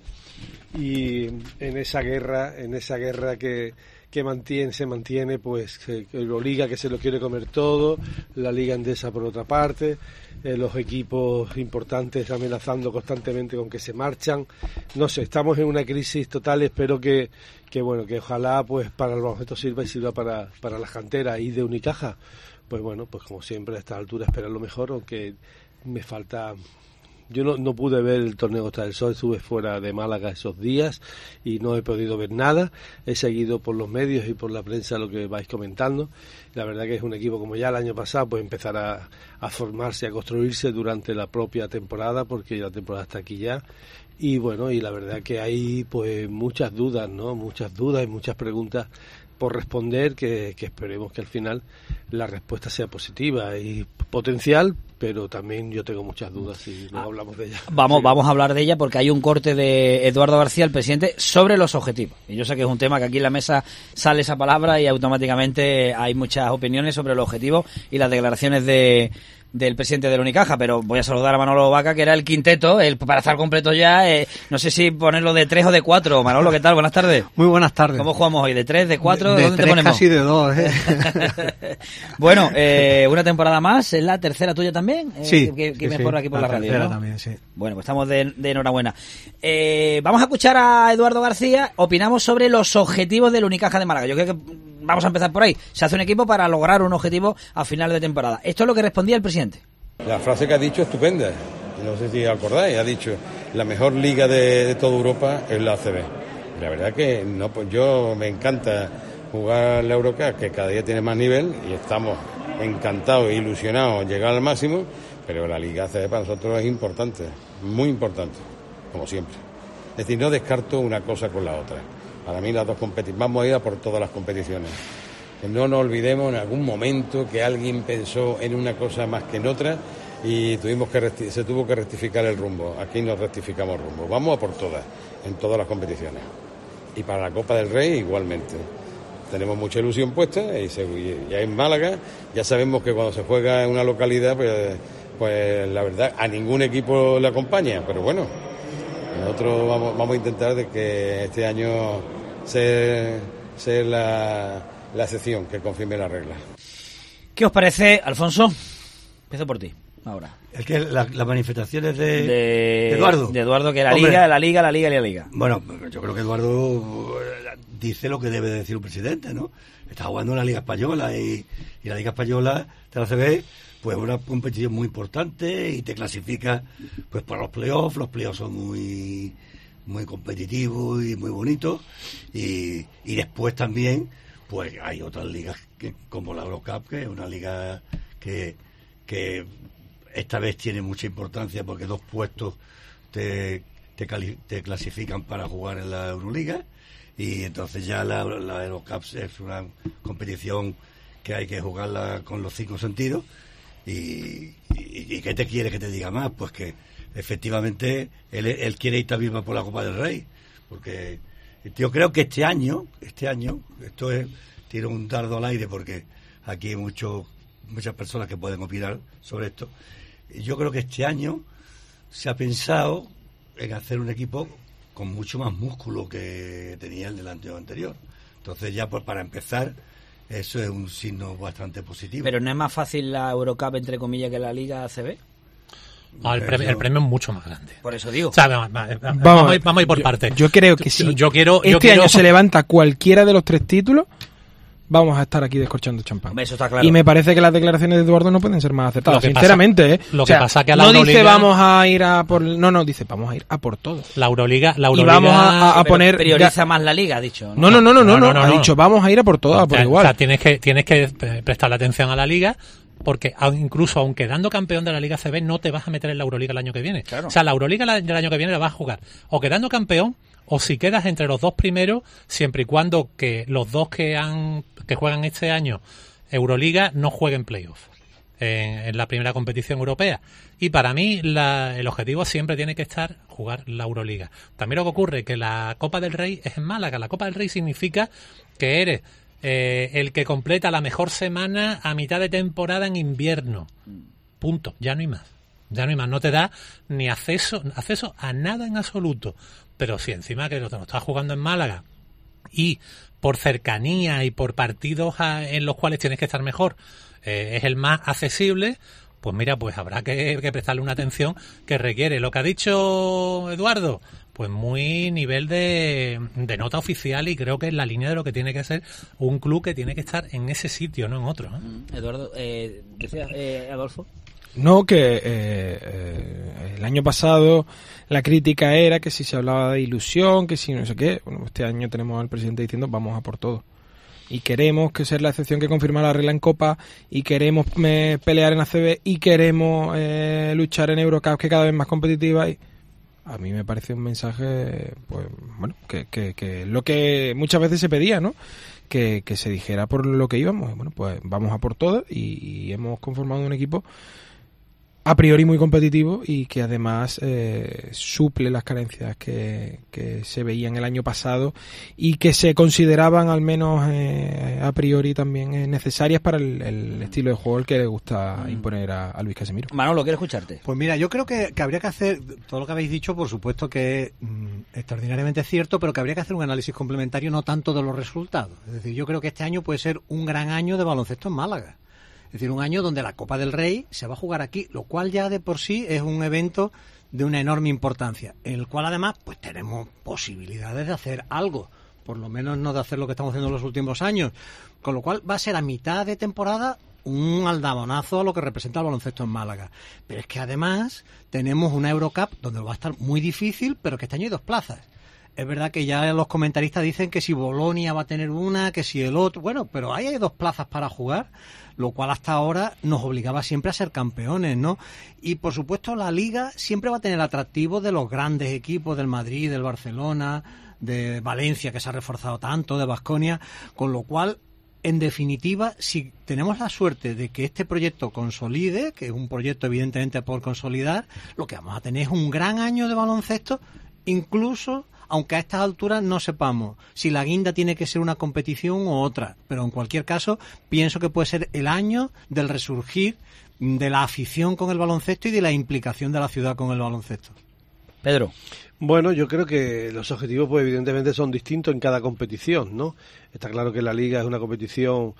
T: y en esa guerra, en esa guerra que que mantiene, se mantiene, pues que, que Euroliga, que se lo quiere comer todo, la Liga Endesa por otra parte, eh, los equipos importantes amenazando constantemente con que se marchan. No sé, estamos en una crisis total. Espero que, que bueno, que ojalá pues para el baloncesto sirva y sirva para, para las canteras. Y de Unicaja, pues bueno, pues como siempre a esta altura esperar lo mejor, aunque me falta... Yo no, no pude ver el torneo Costa del Sol, estuve fuera de Málaga esos días y no he podido ver nada. He seguido por los medios y por la prensa lo que vais comentando. La verdad que es un equipo, como ya el año pasado, pues empezará a, a formarse, a construirse durante la propia temporada, porque la temporada está aquí ya. Y bueno, y la verdad que hay pues muchas dudas, ¿no? Muchas dudas y muchas preguntas por responder, que, que esperemos que al final la respuesta sea positiva y potencial, pero también yo tengo muchas dudas y no ah, hablamos de ella.
C: Vamos,
T: sí.
C: vamos a hablar de ella, porque hay un corte de Eduardo García, el presidente, sobre los objetivos. Y yo sé que es un tema que aquí en la mesa sale esa palabra y automáticamente hay muchas opiniones sobre los objetivos y las declaraciones de del presidente de la Unicaja, pero voy a saludar a Manolo Vaca, que era el quinteto, el, para estar completo ya, eh, no sé si ponerlo de tres o de cuatro. Manolo, ¿qué tal? Buenas tardes.
U: Muy buenas tardes.
C: ¿Cómo jugamos hoy? ¿De tres, de cuatro?
U: De, de
C: ¿Dónde
U: tres,
C: te ponemos?
U: Casi de dos, ¿eh?
C: Bueno, eh, una temporada más, ¿es la tercera tuya también? Eh,
U: Sí.
C: Que, que
U: sí,
C: mejor
U: sí,
C: aquí por
U: la
C: la, radio,
U: tercera
C: ¿no?
U: también, sí.
C: Bueno, pues estamos de, de enhorabuena. Eh, vamos a escuchar a Eduardo García. Opinamos sobre los objetivos del Unicaja de Málaga. Yo creo que vamos a empezar por ahí. Se hace un equipo para lograr un objetivo a final de temporada. Esto es lo que respondía el presidente.
B: La frase que ha dicho es estupenda, no sé si acordáis, ha dicho la mejor liga de, de toda Europa es la A C B. La verdad que no, pues yo me encanta jugar la Eurocup, que cada día tiene más nivel, y estamos encantados e ilusionados en llegar al máximo, pero la liga A C B para nosotros es importante, muy importante, como siempre. Es decir, no descarto una cosa con la otra. Para mí las dos competiciones, vamos a ir a por todas las competiciones. Que no nos olvidemos en algún momento que alguien pensó en una cosa más que en otra y tuvimos que recti- se tuvo que rectificar el rumbo. Aquí nos rectificamos rumbo. Vamos a por todas, en todas las competiciones. Y para la Copa del Rey igualmente. Tenemos mucha ilusión puesta y, se, y ya en Málaga ya sabemos que cuando se juega en una localidad, pues, pues la verdad a ningún equipo le acompaña. Pero bueno, nosotros vamos, vamos a intentar de que este año sea, sea la... la excepción que confirme la regla.
C: ¿Qué os parece, Alfonso? Empiezo por ti, ahora.
R: Es que las la manifestaciones de,
C: de,
R: de Eduardo.
C: De Eduardo, que la
R: Hombre,
C: liga, la liga, la liga y la liga.
R: Bueno, yo creo que Eduardo dice lo que debe decir un presidente, ¿no? Está jugando una liga española y, y la liga española de la C B, pues es una competición muy importante y te clasifica pues para los playoffs. Los playoffs son muy, muy competitivos y muy bonitos, y, y después también pues hay otras ligas que, como la Eurocup, que es una liga que, que esta vez tiene mucha importancia porque dos puestos te, te, cali, te clasifican para jugar en la Euroliga, y entonces ya la, la Eurocup es una competición que hay que jugarla con los cinco sentidos. Y, y, y ¿qué te quiere que te diga más? Pues que efectivamente él, él quiere ir también por la Copa del Rey, porque yo creo que este año, este año, esto es, tiro un dardo al aire porque aquí hay mucho, muchas personas que pueden opinar sobre esto. Yo creo que este año se ha pensado en hacer un equipo con mucho más músculo que tenía el del año anterior, Entonces ya pues, para empezar, eso es un signo bastante positivo.
C: Pero ¿no es más fácil la Eurocup, entre comillas, que la Liga A C B?
Q: No, el, premio, el premio es mucho más grande.
C: Por eso digo.
Q: O sea, vamos, vamos,
S: Vamos,
Q: vamos, a ir, vamos a ir por
S: yo,
Q: partes.
S: Yo creo que si
Q: yo, yo quiero,
S: este
Q: yo quiero...
S: año se levanta cualquiera de los tres títulos, vamos a estar aquí descorchando champán.
C: Eso está claro.
S: Y me parece que las declaraciones de Eduardo no pueden ser más aceptadas, sinceramente.
Q: Pasa,
S: ¿eh?
Q: Lo
S: o
Q: que
S: sea,
Q: pasa que a la
S: no
Q: Euroliga...
S: dice vamos a ir a por... No, no, dice vamos a ir a por todo.
Q: La Euroliga... La Euroliga...
S: Y vamos a, a poner...
C: Prioriza más la Liga, ha dicho.
S: No, no, no, no, no, no, no, no, no. Ha dicho vamos a ir a por todas, por
Q: o sea,
S: igual.
Q: O sea, tienes que, tienes que prestarle atención a la Liga, porque incluso aun quedando campeón de la Liga C B no te vas a meter en la Euroliga el año que viene. Claro. O sea, la Euroliga del año que viene la vas a jugar o quedando campeón o si quedas entre los dos primeros, siempre y cuando que los dos que han que juegan este año Euroliga no jueguen playoff en, en la primera competición europea. Y para mí la, el objetivo siempre tiene que estar jugar la Euroliga. También lo que ocurre que la Copa del Rey es en Málaga. La Copa del Rey significa que eres Eh, el que completa la mejor semana a mitad de temporada en invierno. Punto. Ya no hay más. Ya no hay más. No te da ni acceso, acceso a nada en absoluto. Pero si encima que lo, lo estás jugando en Málaga y por cercanía y por partidos a, en los cuales tienes que estar mejor, eh, es el más accesible, pues mira, pues habrá que, que prestarle una atención que requiere. Lo que ha dicho Eduardo, pues muy nivel de, de nota oficial y creo que es la línea de lo que tiene que ser un club que tiene que estar en ese sitio, no en otro. ¿eh?
C: Eduardo, eh, decía eh, Adolfo.
S: No, que eh, eh, el año pasado la crítica era que si se hablaba de ilusión, que si no sé qué. Bueno, este año tenemos al presidente diciendo vamos a por todo. Y queremos que sea la excepción que confirma la regla en Copa, y queremos eh, pelear en A C B, y queremos eh, luchar en Eurocup, que cada vez más competitiva. Y a mí me parece un mensaje, pues bueno, que, que, que lo que muchas veces se pedía, ¿no? Que, que se dijera por lo que íbamos. Bueno, pues vamos a por todo, y, y hemos conformado un equipo a priori muy competitivo y que además eh, suple las carencias que, que se veían el año pasado y que se consideraban al menos eh, a priori también eh, necesarias para el, el estilo de juego el que le gusta mm. imponer a, a Luis Casimiro.
C: Manolo, quiero escucharte.
U: Pues mira, yo creo que, que habría que hacer, todo lo que habéis dicho, por supuesto que es mm, extraordinariamente cierto, pero que habría que hacer un análisis complementario no tanto de los resultados. Es decir, yo creo que este año puede ser un gran año de baloncesto en Málaga. Es decir, un año donde la Copa del Rey se va a jugar aquí, lo cual ya de por sí es un evento de una enorme importancia, en el cual además pues tenemos posibilidades de hacer algo, por lo menos no de hacer lo que estamos haciendo en los últimos años, con lo cual va a ser a mitad de temporada un aldabonazo a lo que representa el baloncesto en Málaga. Pero es que además tenemos una Eurocup donde va a estar muy difícil, pero que este año hay dos plazas. Es verdad que ya los comentaristas dicen que si Bolonia va a tener una, que si el otro... Bueno, pero ahí hay dos plazas para jugar, lo cual hasta ahora nos obligaba siempre a ser campeones, ¿no? Y, por supuesto, la Liga siempre va a tener el atractivo de los grandes equipos del Madrid, del Barcelona, de Valencia, que se ha reforzado tanto, de Baskonia, con lo cual, en definitiva, si tenemos la suerte de que este proyecto consolide, que es un proyecto evidentemente por consolidar, lo que vamos a tener es un gran año de baloncesto, incluso... aunque a estas alturas no sepamos si la guinda tiene que ser una competición u otra, pero en cualquier caso pienso que puede ser el año del resurgir de la afición con el baloncesto y de la implicación de la ciudad con el baloncesto.
C: Pedro.
T: Bueno, yo creo que los objetivos pues evidentemente son distintos en cada competición, ¿no? Está claro que la Liga es una competición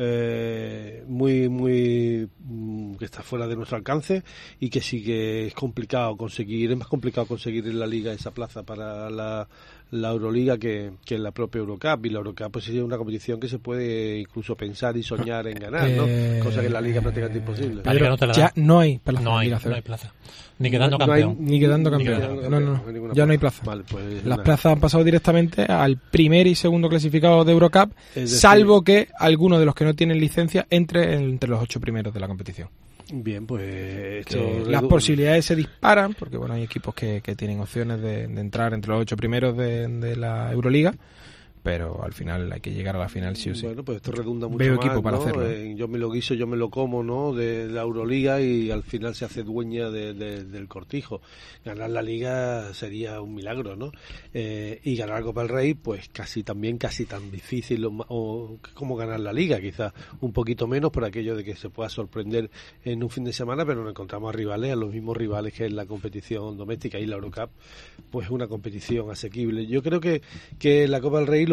T: eh, muy, muy que está fuera de nuestro alcance y que sí que es complicado conseguir, es más complicado conseguir en la Liga esa plaza para la, la Euroliga que, que en la propia Eurocup, y la Eurocup pues es una competición que se puede incluso pensar y soñar en ganar, ¿no? Eh, Cosa que en la Liga es prácticamente imposible.
S: Pero no te la ya no hay plaza.
Q: No hay, no hay plaza. Ni quedando no, campeón.
S: No hay, ni quedando campeón. Ni quedando campeón. No, no, no. Ya no hay plaza. Vale, pues, Las nada. plazas han pasado directamente al primer y segundo clasificado de Eurocup, decir, salvo que alguno de los que no tienen licencia entre entre los ocho primeros de la competición.
T: Bien, pues esto
S: las posibilidades se disparan porque bueno, hay equipos que, que tienen opciones de, de entrar entre los ocho primeros de, de la Euroliga, pero al final hay que llegar a la final sí o sí.
T: Bueno, pues esto redunda mucho
S: Veo
T: más,
S: equipo para
T: ¿no?
S: hacerlo.
T: Eh, yo me lo guiso, yo me lo como, ¿no? De la Euroliga, y al final se hace dueña de, de, del cortijo. Ganar la Liga sería un milagro, ¿no? Eh, y ganar la Copa del Rey, pues casi también casi tan difícil o, o como ganar la Liga, quizás un poquito menos por aquello de que se pueda sorprender en un fin de semana, pero nos encontramos a rivales, a los mismos rivales que en la competición doméstica, y la Eurocup, pues es una competición asequible. Yo creo que, que la Copa del Rey lo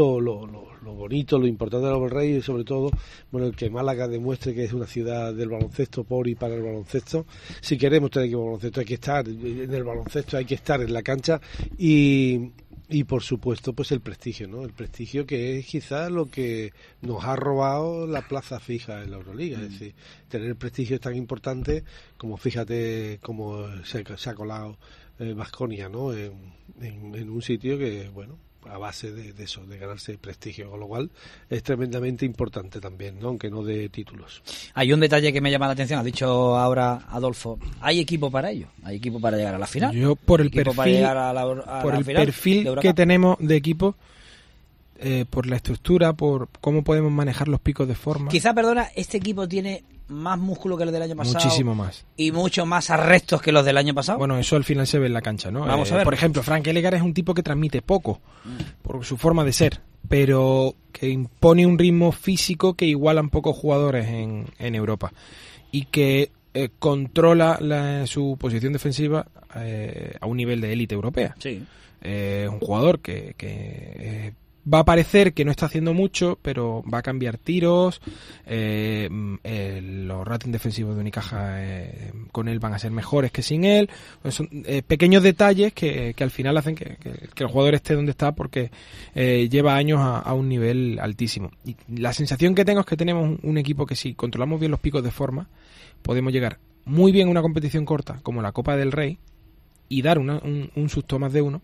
T: lo, lo, lo, lo bonito, lo importante de los Reyes, y sobre todo, bueno, el que Málaga demuestre que es una ciudad del baloncesto, por y para el baloncesto. Si queremos tener equipo de baloncesto, hay que estar en el baloncesto, hay que estar en la cancha, y y por supuesto pues el prestigio, ¿no? El prestigio que es quizás lo que nos ha robado la plaza fija en la Euroliga. Mm. Es decir, tener el prestigio es tan importante como, fíjate cómo se, se ha colado Baskonia, ¿no? En, en, en un sitio que, bueno, a base de, de eso, de ganarse prestigio, con lo cual es tremendamente importante también, ¿no? Aunque no de títulos.
C: Hay un detalle que me llama la atención, ha dicho ahora Adolfo, hay equipo para ello, hay equipo para llegar a la final.
S: Yo por el perfil,
C: para llegar a la, a
S: por
C: la
S: el
C: final
S: perfil que tenemos de equipo, eh, por la estructura, por cómo podemos manejar los picos de forma.
C: Quizá, perdona, este equipo tiene más músculo que los del año pasado.
S: Muchísimo más.
C: Y mucho más arrestos que los del año pasado.
S: Bueno, eso al final se ve en la cancha, ¿no?
C: Vamos
S: eh,
C: a ver.
S: Por ejemplo, Frank Elegar es un tipo que transmite poco, mm. por su forma de ser, pero que impone un ritmo físico que igualan pocos jugadores en, en Europa. Y que eh, controla la, su posición defensiva eh, a un nivel de élite europea.
C: Sí.
S: Eh, un jugador que... que eh, va a parecer que no está haciendo mucho, pero va a cambiar tiros, eh, eh, los ratings defensivos de Unicaja eh, con él van a ser mejores que sin él. Pues son eh, pequeños detalles que, que al final hacen que, que, que el jugador esté donde está, porque eh, lleva años a, a un nivel altísimo. Y la sensación que tengo es que tenemos un, un equipo que, si controlamos bien los picos de forma, podemos llegar muy bien a una competición corta como la Copa del Rey y dar una, un, un susto más de uno,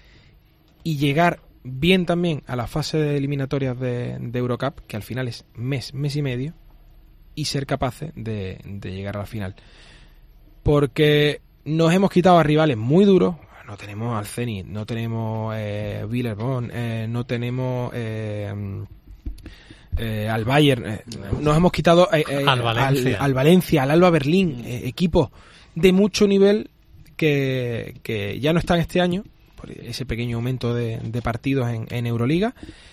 S: y llegar bien también a la fase de eliminatorias de, de Eurocup, que al final es mes, mes y medio, y ser capaces de, de llegar a la final. Porque nos hemos quitado a rivales muy duros. No tenemos al Zenit, no tenemos eh, Villeurbanne, eh, no tenemos eh, eh, al Bayern, eh, nos hemos quitado eh, eh,
Q: al, Valencia.
S: Al, al Valencia, al Alba Berlín, eh, equipos de mucho nivel que, que ya no están este año, por ese pequeño aumento de, de partidos en, en Euroliga,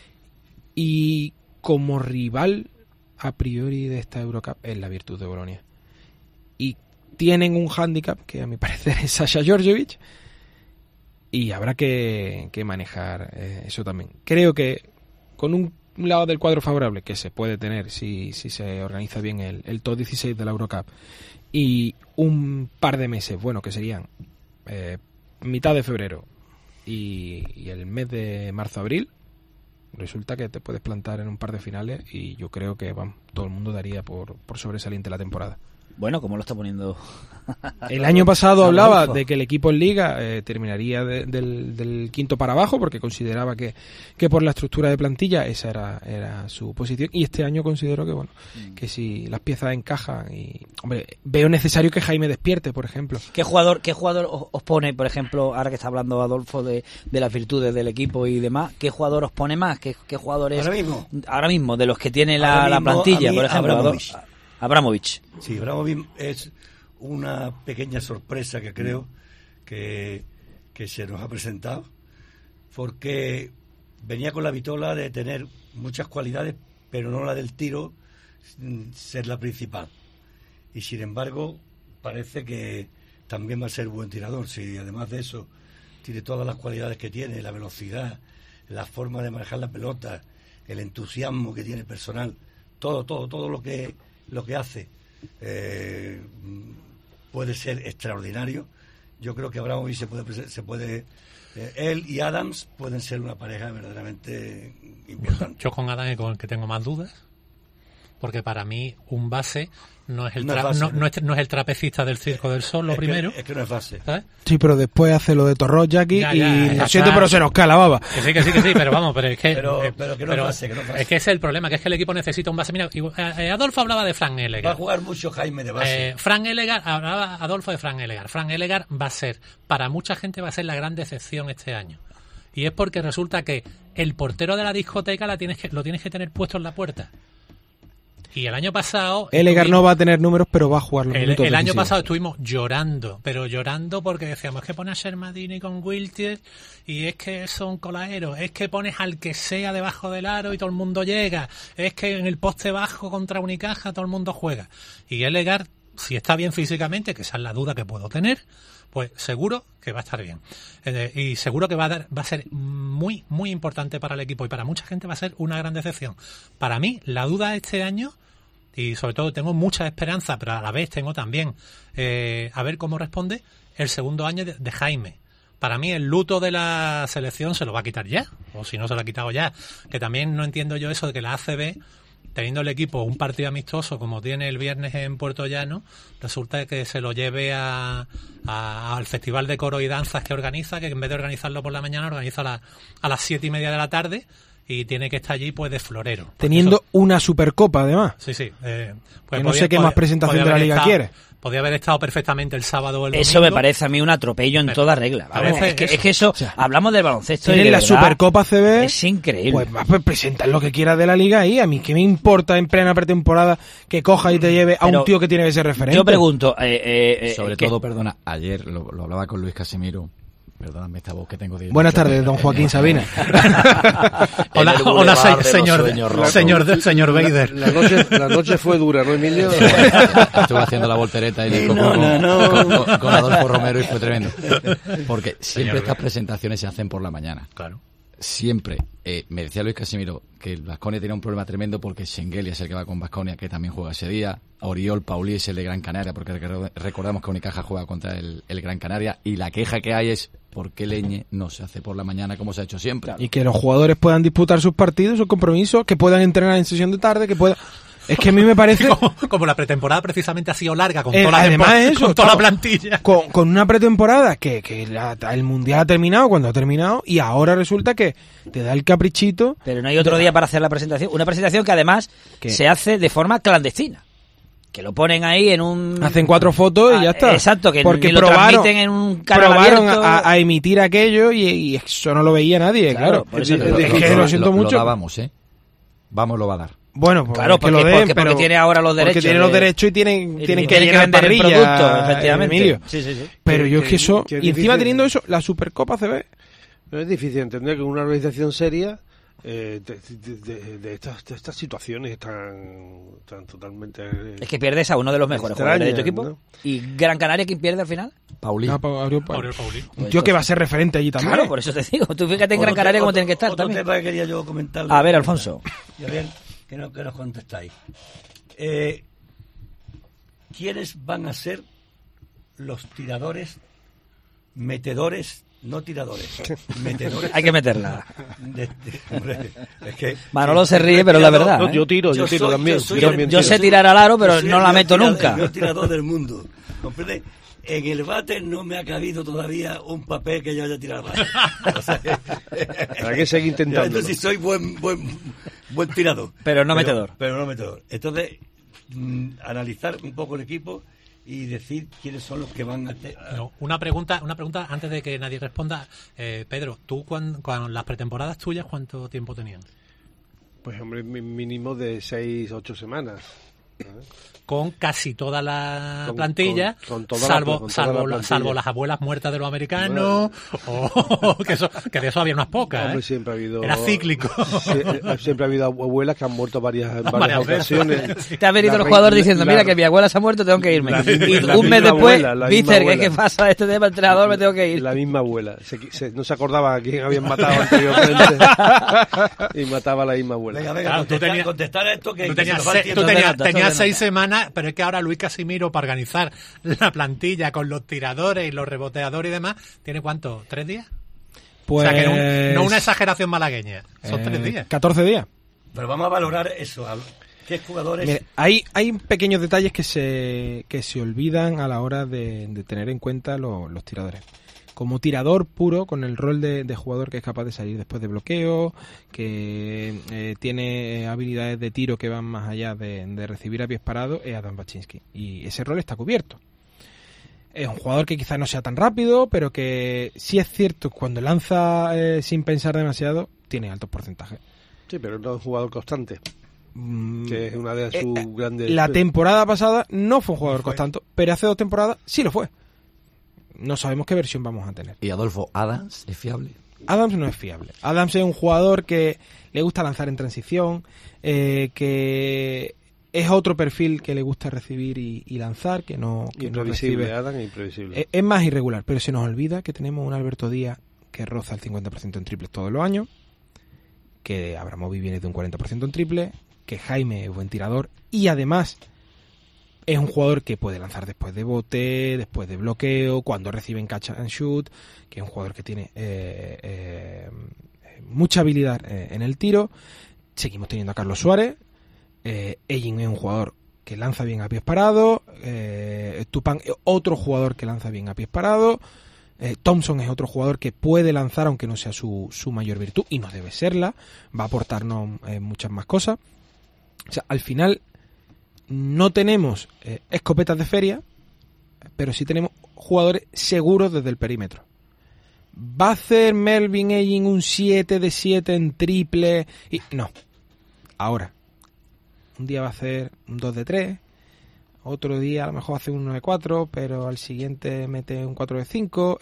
S: y como rival a priori de esta Eurocup es la Virtus de Bolonia, y tienen un hándicap que a mi parecer es Sasha Djordjevic, y habrá que, que manejar eh, eso también. Creo que con un lado del cuadro favorable que se puede tener si, si se organiza bien el, el top dieciséis de la Eurocup, y un par de meses, bueno, que serían eh, mitad de febrero Y, y el mes de marzo-abril, resulta que te puedes plantar en un par de finales, y yo creo que vamos, todo el mundo daría por, por sobresaliente la temporada.
C: Bueno, ¿cómo lo está poniendo?
S: El año pasado hablaba de que el equipo en Liga eh, terminaría de, del, del quinto para abajo, porque consideraba que, que por la estructura de plantilla esa era, era su posición, y este año considero que bueno mm. que si las piezas encajan, y hombre, veo necesario que Jaime despierte, por ejemplo.
C: ¿Qué jugador qué jugador os pone, por ejemplo, ahora que está hablando Adolfo de, de las virtudes del equipo y demás, qué jugador os pone más? ¿Qué, qué jugadores
R: ahora mismo?
C: ahora mismo de los que tiene la, mismo, la plantilla, mí, por ejemplo?
R: Abramovich.
C: Abramovich.
R: Sí, Abramovich es una pequeña sorpresa que creo que, que se nos ha presentado, porque venía con la vitola de tener muchas cualidades, pero no la del tiro ser la principal. Y sin embargo, parece que también va a ser buen tirador. Si además de eso tiene todas las cualidades que tiene, la velocidad, la forma de manejar la pelota, el entusiasmo que tiene personal, todo, todo, todo lo que lo que hace eh, puede ser extraordinario. Yo creo que Abramovich se puede se puede eh, él y Adams pueden ser una pareja verdaderamente importante.
Q: Yo con Adams es con el que tengo más dudas, porque para mí un base no es el,
R: no
Q: tra-
R: es base,
Q: no,
R: ¿no?
Q: no, es, no es el trapecista del Circo del Sol, lo
R: es
Q: primero.
R: Que, es que no es base.
Q: ¿Sabes?
S: Sí, pero después hace lo de Torros Jackie,
Q: Ya,
S: y
Q: ya,
S: lo siento, pero se nos cae la baba.
Q: Que sí, que sí, que sí, pero vamos, pero es que...
R: Pero,
Q: eh,
R: pero que no
Q: pero
R: es base, que no es base.
Q: Es que ese es el problema, que es que el equipo necesita un base. Mira, eh, Adolfo hablaba de Frank Elegar.
R: Va a jugar mucho Jaime de base.
Q: Eh, Frank Elegar, hablaba Adolfo de Frank Elegar. Frank Elegar va a ser, para mucha gente va a ser la gran decepción este año. Y es porque resulta que el portero de la discoteca la tienes que, lo tienes que tener puesto en la puerta. Y el año pasado...
S: Elegar no va a tener números, pero va a jugar los
Q: El,
S: minutos
Q: el año
S: decisivos.
Q: pasado estuvimos llorando, pero llorando porque decíamos, es que pones a Shermadini con Wiltshire y es que son colaeros, es que pones al que sea debajo del aro y todo el mundo llega, es que en el poste bajo contra Unicaja todo el mundo juega. Y Elegar, si está bien físicamente, que esa es la duda que puedo tener, pues seguro que va a estar bien. Eh, y seguro que va a dar, va a ser muy, muy importante para el equipo y para mucha gente va a ser una gran decepción. Para mí, la duda este año, y sobre todo tengo mucha esperanza, pero a la vez tengo también eh, a ver cómo responde el segundo año de, de Jaime. Para mí el luto de la selección se lo va a quitar ya, o si no se lo ha quitado ya, que también no entiendo yo eso de que la A C B, teniendo el equipo un partido amistoso como tiene el viernes en Puerto Llano, resulta que se lo lleve a, a, al Festival de Coro y Danzas que organiza, que en vez de organizarlo por la mañana, organiza a, la, a las siete y media de la tarde y tiene que estar allí pues de florero.
S: Teniendo
Q: Eso,
S: una Supercopa además.
Q: Sí, sí. Eh, pues
S: que no
Q: podía,
S: sé qué
Q: podía,
S: más presentación de la Liga
Q: estado,
S: quiere.
Q: Podía haber estado perfectamente el sábado o el domingo.
C: Eso me parece a mí un atropello en toda regla. Vamos, es, que, es que eso, o sea, hablamos del baloncesto.
S: Tienen la Supercopa C B.
C: Es increíble.
S: Pues más pues presentar lo que quieras de la Liga ahí. A mí qué me importa en plena pretemporada que coja y te lleve a Pero un tío que tiene que ser referente.
C: Yo pregunto. Eh, eh,
D: Sobre
C: eh,
D: todo, que... perdona, ayer lo, lo hablaba con Luis Casimiro. Perdóname esta voz que tengo. De
S: Buenas tardes, don Joaquín Sabina.
Q: hola, hola se, señor, señor, señor Vader.
T: La, la, noche, la noche fue dura, ¿no, Emilio?
D: Estuve haciendo la voltereta y con, no, no, no. Con, con, con Adolfo Romero y fue tremendo. Porque siempre estas presentaciones se hacen por la mañana.
Q: Claro.
D: Siempre. Eh, me decía Luis Casimiro que el Baskonia tenía un problema tremendo porque Schengelia es el que va con Baskonia, que también juega ese día. Oriol Paulí es el de Gran Canaria, porque recordamos que Unicaja juega contra el, el Gran Canaria. Y la queja que hay es ¿por qué Leñe no se hace por la mañana como se ha hecho siempre?
S: Y que los jugadores puedan disputar sus partidos, sus compromisos, que puedan entrenar en sesión de tarde, que puedan... Es que a mí me parece...
Q: Como, como la pretemporada precisamente ha sido larga, con
S: eh,
Q: toda, la,
S: además eso,
Q: con toda
S: claro,
Q: la plantilla.
S: Con, con una pretemporada que, que la, el Mundial ha terminado cuando ha terminado y ahora resulta que te da el caprichito...
C: Pero no hay otro día para hacer la presentación. Una presentación que además ¿Qué? se hace de forma clandestina. Que lo ponen ahí en un...
S: Hacen cuatro fotos y ya está.
C: Exacto, que
S: porque
C: lo
S: probaron,
C: transmiten en un canal
S: probaron
C: abierto.
S: A, a emitir aquello y, y eso no lo veía nadie, claro. claro.
D: Por eso es, lo, es que lo, lo siento lo, mucho. Lo dábamos, ¿eh? Vamos, lo va a dar.
S: Bueno, pues
C: claro,
S: que
C: porque,
S: lo den,
C: porque,
S: pero
C: porque tiene ahora los derechos.
S: Porque tiene
C: de...
S: los derechos y tienen,
C: y
S: tienen
C: y
S: que
C: tiene
S: llenar
C: que vender
S: parrilla,
C: el producto, efectivamente.
S: Emilio.
C: Sí, sí, sí.
S: Pero yo es que eso,
T: que, que
S: y encima
T: difícil,
S: teniendo eso, la Supercopa C B.
T: No es difícil entender que una organización seria eh, de, de, de, de, estas, de estas situaciones tan, tan totalmente... Eh,
C: es que pierdes a uno de los mejores
T: extrañas,
C: jugadores de tu equipo.
T: ¿no?
C: ¿Y Gran Canaria quién pierde al final?
D: Paulín.
S: Ah, Paulín.
Q: Paulín.
S: Un tío que va a ser referente allí también.
C: Claro, por eso te digo. Tú fíjate en Gran Canaria cómo tienen que estar
R: otro
C: también.
R: Otro tema que quería yo comentarle.
C: A ver, Alfonso.
R: Y a ver, que, no, que nos contestáis. Eh, ¿Quiénes van a ser los tiradores, metedores, no tiradores, metedores?
C: Hay que meterla.
R: De, de, hombre, es que,
C: Manolo se ríe, pero es la verdad.
T: No, yo tiro, yo, yo tiro soy, también.
R: Yo, soy
T: yo,
R: el,
T: también
C: yo
T: tiro.
C: sé tirar al aro, pero no la meto
R: tirador,
C: nunca.
R: El mejor tirador del mundo. ¿Comprende? En el bate no me ha cabido todavía un papel que yo haya tirado al bate. O sea,
T: hay que seguir intentando.
R: Entonces soy buen, buen, buen tirador.
C: Pero no
R: pero,
C: metedor.
R: Pero no metedor. Entonces, mmm, analizar un poco el equipo y decir quiénes son los que van a... Te...
Q: No, una pregunta una pregunta antes de que nadie responda. Eh, Pedro, ¿tú con, con las pretemporadas tuyas cuánto tiempo tenían?
T: Pues, hombre, mínimo de seis, ocho semanas. ¿Eh?
Q: Con casi toda la
T: con,
Q: plantilla,
T: con, con toda
Q: salvo,
T: la, con
Q: salvo,
T: la
Q: salvo las abuelas muertas de los americanos, bueno. o que, eso, que de eso había unas pocas.
T: Hombre,
Q: ¿eh?
T: siempre ha habido,
Q: era cíclico.
T: Sie, siempre ha habido abuelas que han muerto varias, varias, varias ocasiones.
C: Sí. Te ha venido el jugador diciendo, mira que mi abuela se ha muerto, tengo que irme. La, y la un mes después, Vícer, ¿qué, ¿qué pasa? Este tema entrenador, me tengo que ir.
T: La misma abuela. Se, se, no se acordaba a quién habían matado anteriormente y mataba a la misma abuela.
R: Venga, venga,
Q: claro,
R: contestar,
Q: tú tenías,
R: contestar esto que...
Q: Tú tenías,
R: que
Q: se, tú tenías,
C: nota,
Q: tenías seis semanas, pero es que ahora Luis Casimiro, para organizar la plantilla con los tiradores y los reboteadores y demás, ¿tiene cuánto? ¿Tres días?
S: Pues...
Q: O sea, que no, no una exageración malagueña, son eh, tres días.
S: catorce días.
R: Pero vamos a valorar eso, ¿qué jugadores...?
S: Mire, hay, hay pequeños detalles que se, que se olvidan a la hora de, de tener en cuenta lo, los tiradores. Como tirador puro, con el rol de, de jugador que es capaz de salir después de bloqueo, que eh, tiene habilidades de tiro que van más allá de, de recibir a pies parados, es Adam Baczynski. Y ese rol está cubierto. Es un jugador que quizás no sea tan rápido, pero que sí es cierto, cuando lanza eh, sin pensar demasiado, tiene altos porcentajes.
T: Sí, pero no es un jugador constante.
S: Mm,
T: que es una de sus
S: eh,
T: grandes...
S: La temporada pasada no fue un jugador no constante, pero hace dos temporadas sí lo fue. No sabemos qué versión vamos a tener.
D: ¿Y Adolfo, Adams es fiable?
S: Adams no es fiable. Adams es un jugador que le gusta lanzar en transición, eh, que es otro perfil que le gusta recibir y, y lanzar, que no, que
T: imprevisible,
S: no recibe.
T: Adam, imprevisible.
S: Es, es más irregular, pero se nos olvida que tenemos un Alberto Díaz que roza el cincuenta por ciento en triples todos los años, que Abramovich viene de un cuarenta por ciento en triple, que Jaime es buen tirador y además es un jugador que puede lanzar después de bote, después de bloqueo, cuando reciben catch and shoot, que es un jugador que tiene eh, eh, mucha habilidad eh, en el tiro. Seguimos teniendo a Carlos Suárez. eh, Ellin es un jugador que lanza bien a pies parados. eh, Tupán es otro jugador que lanza bien a pies parados. eh, Thompson es otro jugador que puede lanzar aunque no sea su, su mayor virtud, y no debe serla. Va a aportarnos eh, muchas más cosas. O sea, al final no tenemos eh, escopetas de feria, pero sí tenemos jugadores seguros desde el perímetro. ¿Va a hacer Melvin Ellin un siete de siete en triple? Y no. Ahora, un día va a hacer un dos de tres, otro día a lo mejor hace un uno de cuatro, pero al siguiente mete un cuatro de cinco.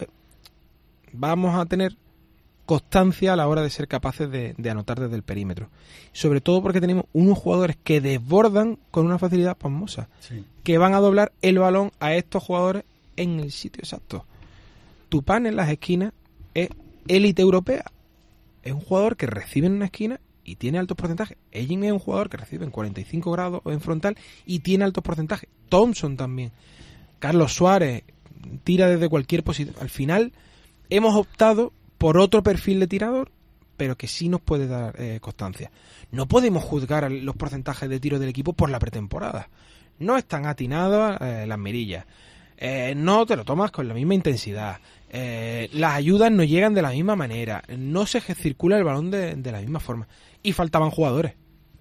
S: Vamos a tener constancia a la hora de ser capaces de, de anotar desde el perímetro. Sobre todo porque tenemos unos jugadores que desbordan con una facilidad pasmosa, sí, que van a doblar el balón a estos jugadores en el sitio exacto. Tupán en las esquinas es élite europea. Es un jugador que recibe en una esquina y tiene altos porcentajes. Ellin es un jugador que recibe en cuarenta y cinco grados o en frontal y tiene altos porcentajes. Thompson también. Carlos Suárez tira desde cualquier posición. Al final hemos optado por otro perfil de tirador, pero que sí nos puede dar eh, constancia. No podemos juzgar los porcentajes de tiro del equipo por la pretemporada. No están atinadas eh, las mirillas. Eh, no te lo tomas con la misma intensidad. Eh, las ayudas no llegan de la misma manera. No se circula el balón de, de la misma forma. Y faltaban jugadores.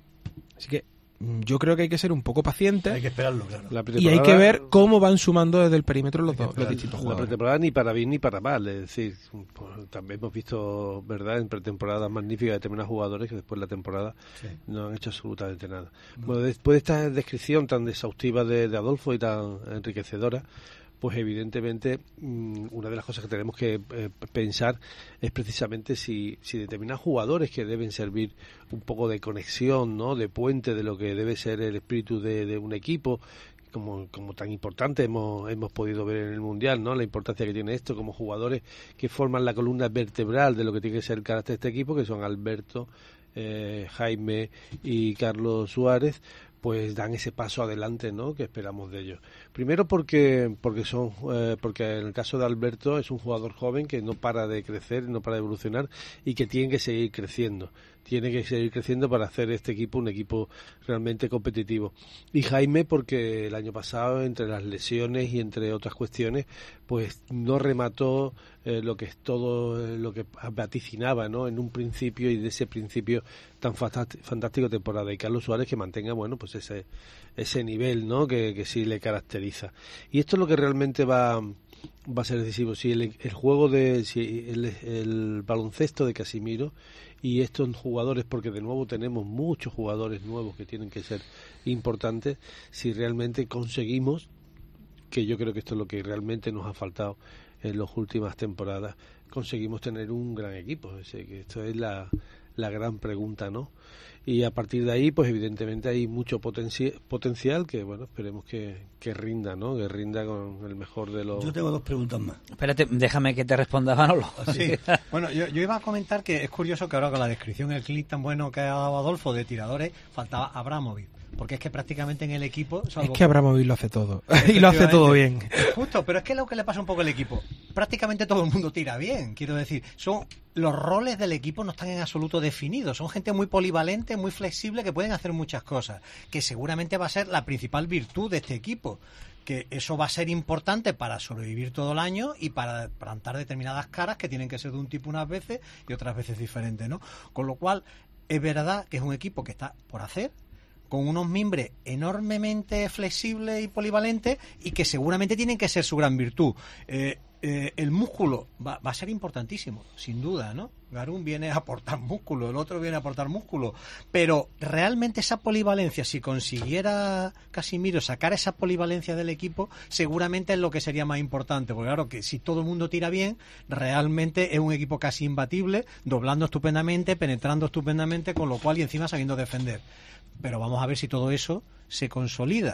S: Así que yo creo que hay que ser un poco pacientes.
R: Hay que esperarlo, claro.
S: Y hay que ver cómo van sumando desde el perímetro los, dos, los distintos jugadores.
T: La pretemporada ni para bien ni para mal. Es decir, pues, también hemos visto, verdad, en pretemporadas magníficas de determinados jugadores que después de la temporada sí. no han hecho absolutamente nada. No. Bueno, después de esta descripción tan exhaustiva de, de Adolfo y tan enriquecedora, pues evidentemente una de las cosas que tenemos que eh, pensar es precisamente si, si determinados jugadores que deben servir un poco de conexión, ¿no?, de puente de lo que debe ser el espíritu de, de un equipo, como, como tan importante hemos, hemos podido ver en el Mundial, ¿no?, la importancia que tiene esto, como jugadores que forman la columna vertebral de lo que tiene que ser el carácter de este equipo, que son Alberto, eh, Jaime y Carlos Suárez, pues dan ese paso adelante, ¿no?, que esperamos de ellos. Primero porque porque son eh, porque en el caso de Alberto es un jugador joven que no para de crecer, no para de evolucionar y que tiene que seguir creciendo. Tiene que seguir creciendo para hacer este equipo un equipo realmente competitivo. Y Jaime porque el año pasado, entre las lesiones y entre otras cuestiones, pues no remató eh, lo que es todo eh, lo que vaticinaba, ¿no?, en un principio, y de ese principio tan fantástico temporada. Y Carlos Suárez que mantenga, bueno, pues ese ese nivel, ¿no?, que, que sí le caracteriza. Y esto es lo que realmente va va a ser decisivo. Si el, el juego de si el, el baloncesto de Casimiro y estos jugadores, porque de nuevo tenemos muchos jugadores nuevos que tienen que ser importantes, si realmente conseguimos, que yo creo que esto es lo que realmente nos ha faltado en las últimas temporadas, conseguimos tener un gran equipo. O sea, que esto es la, la gran pregunta, ¿no? Y a partir de ahí, pues evidentemente hay mucho potenci- potencial que, bueno, esperemos que, que rinda, ¿no? Que rinda con el mejor de los...
R: Yo tengo dos preguntas más.
C: Espérate, déjame que te responda, Manolo.
U: Sí. Bueno, yo, yo iba a comentar que es curioso que ahora con la descripción, el clip tan bueno que ha dado Adolfo de tiradores, faltaba Abramovich. Porque es que prácticamente en el equipo...
S: Es que Abramovich lo hace todo. Y lo hace todo bien.
U: Justo, pero es que es lo que le pasa un poco al equipo. Prácticamente todo el mundo tira bien, quiero decir. Son los roles del equipo no están en absoluto definidos. Son gente muy polivalente, muy flexible, que pueden hacer muchas cosas. Que seguramente va a ser la principal virtud de este equipo. Que eso va a ser importante para sobrevivir todo el año y para plantar determinadas caras que tienen que ser de un tipo unas veces y otras veces diferentes, ¿no? Con lo cual, es verdad que es un equipo que está por hacer, con unos mimbres enormemente flexibles y polivalentes y que seguramente tienen que ser su gran virtud. Eh, eh, el músculo va, va a ser importantísimo, sin duda, ¿no? Garún viene a aportar músculo, el otro viene a aportar músculo, pero realmente esa polivalencia, si consiguiera Casimiro sacar esa polivalencia del equipo, seguramente es lo que sería más importante, porque claro que si todo el mundo tira bien, realmente es un equipo casi imbatible, doblando estupendamente, penetrando estupendamente, con lo cual y encima sabiendo defender. Pero vamos a ver si todo eso se consolida.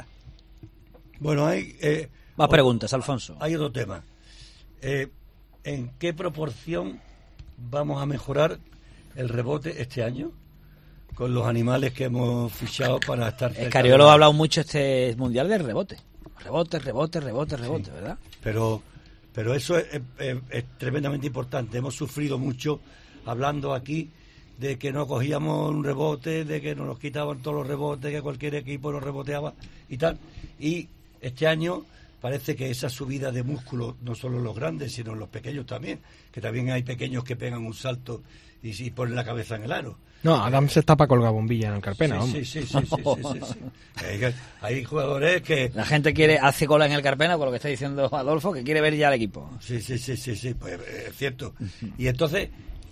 R: Bueno, hay... Eh,
C: Más preguntas, Alfonso.
R: Hay otro tema. Eh, ¿En qué proporción vamos a mejorar el rebote este año con los animales que hemos fichado para estar cerca.
C: Escariolo de... ha hablado mucho este mundial del rebote. Rebote, rebote, rebote, rebote, sí. ¿Verdad?
R: Pero, pero eso es, es, es tremendamente importante. Hemos sufrido mucho hablando aquí de que no cogíamos un rebote, de que nos quitaban todos los rebotes, que cualquier equipo nos reboteaba y tal. Y este año parece que esa subida de músculo, no solo los grandes, sino los pequeños también, que también hay pequeños que pegan un salto y, y ponen la cabeza en el aro.
S: No, Adam se está para colgar bombilla en el Carpena.
R: Sí, sí, sí, sí, sí, sí, sí, sí. Hay, hay jugadores que...
C: La gente quiere hace cola en el Carpena, por lo que está diciendo Adolfo, que quiere ver ya el equipo.
R: Sí, sí, sí, sí, sí, pues es cierto. Y entonces,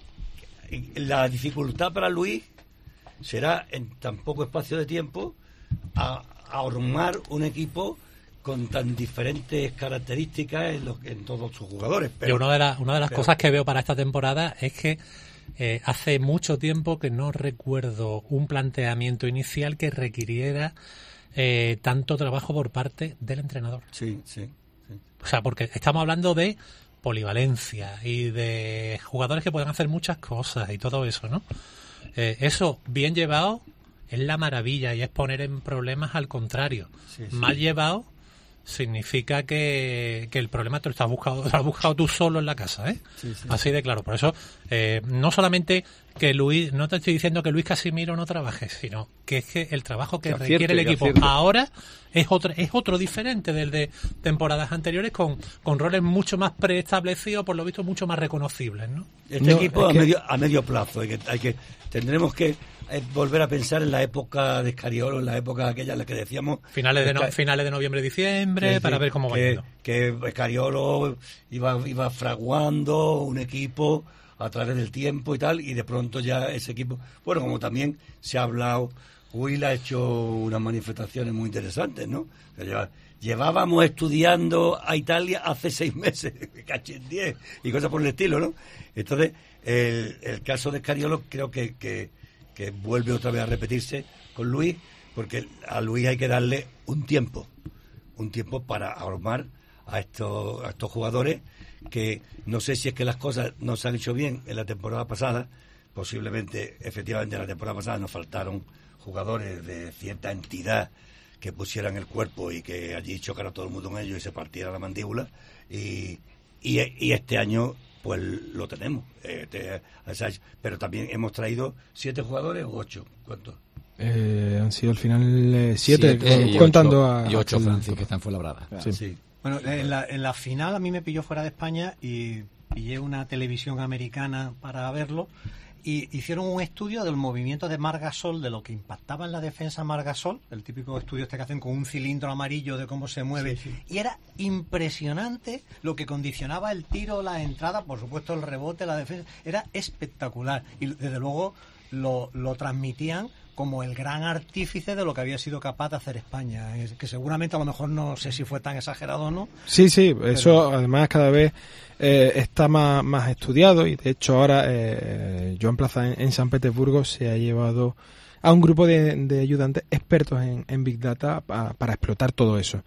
R: la dificultad para Luis será, en tan poco espacio de tiempo, a, a armar un equipo con tan diferentes características en, los, en todos sus jugadores. Pero,
Q: Yo una de, la, una de las
R: pero,
Q: cosas que veo para esta temporada es que eh, hace mucho tiempo que no recuerdo un planteamiento inicial que requiriera eh, tanto trabajo por parte del entrenador.
R: Sí, sí, sí.
Q: O sea, porque estamos hablando de polivalencia y de jugadores que pueden hacer muchas cosas y todo eso, ¿no? Eh, eso, bien llevado, es la maravilla y es poner en problemas al contrario. Sí, sí. Mal llevado significa que, que el problema te lo estás buscado, lo has buscado tú solo en la casa, ¿eh? Sí, sí, así de claro. Por eso, eh, no solamente que Luis, no te estoy diciendo que Luis Casimiro no trabaje, sino que es que el trabajo que, que requiere acierte, el equipo ahora es otro, es otro diferente del de temporadas anteriores, con, con roles mucho más preestablecidos, por lo visto mucho más reconocibles, ¿no?
R: Este
Q: no,
R: equipo a,
Q: que...
R: medio, a medio plazo, hay que, hay que tendremos que volver a pensar en la época de Escariolo, en la época aquella en la que decíamos
Q: finales de no, Esca... finales de noviembre diciembre, sí, para sí, ver cómo va
R: que,
Q: yendo.
R: Que Escariolo iba iba fraguando un equipo a través del tiempo y tal, y de pronto ya ese equipo, bueno, como también se ha hablado, Will ha hecho unas manifestaciones muy interesantes, ¿no? Llevábamos estudiando a Italia hace seis meses, caché en diez, y cosas por el estilo, ¿no? Entonces, el, el caso de Escariolo creo que, que que vuelve otra vez a repetirse con Luis, porque a Luis hay que darle un tiempo, un tiempo para armar a estos, a estos jugadores, que no sé si es que las cosas no se han hecho bien en la temporada pasada, posiblemente, efectivamente, en la temporada pasada nos faltaron jugadores de cierta entidad que pusieran el cuerpo y que allí chocara todo el mundo en ellos y se partiera la mandíbula, y, y, y este año pues lo tenemos. Eh, te, pero también hemos traído siete jugadores o ocho. ¿Cuántos?
S: Eh, han sido al final eh, siete,
D: siete
S: con, contando
D: ocho,
S: a...
D: Y ocho, Francis, que están fuera labrada.
S: Sí.
R: Sí.
U: Bueno, en la, en la final a mí me pilló fuera de España y pillé una televisión americana para verlo, y hicieron un estudio del movimiento de Marc Gasol, de lo que impactaba en la defensa Marc Gasol, el típico estudio este que hacen con un cilindro amarillo de cómo se mueve, sí, sí. Y era impresionante lo que condicionaba el tiro, la entrada, por supuesto el rebote, la defensa, era espectacular, y desde luego lo, lo transmitían como el gran artífice de lo que había sido capaz de hacer España, que seguramente a lo mejor no sé si fue tan exagerado o no.
S: Sí, sí,
U: pero...
S: eso además cada vez eh, está más, más estudiado, y de hecho ahora eh, Joan Plaza en, en San Petersburgo se ha llevado a un grupo de, de ayudantes expertos en, en Big Data pa, para explotar todo eso.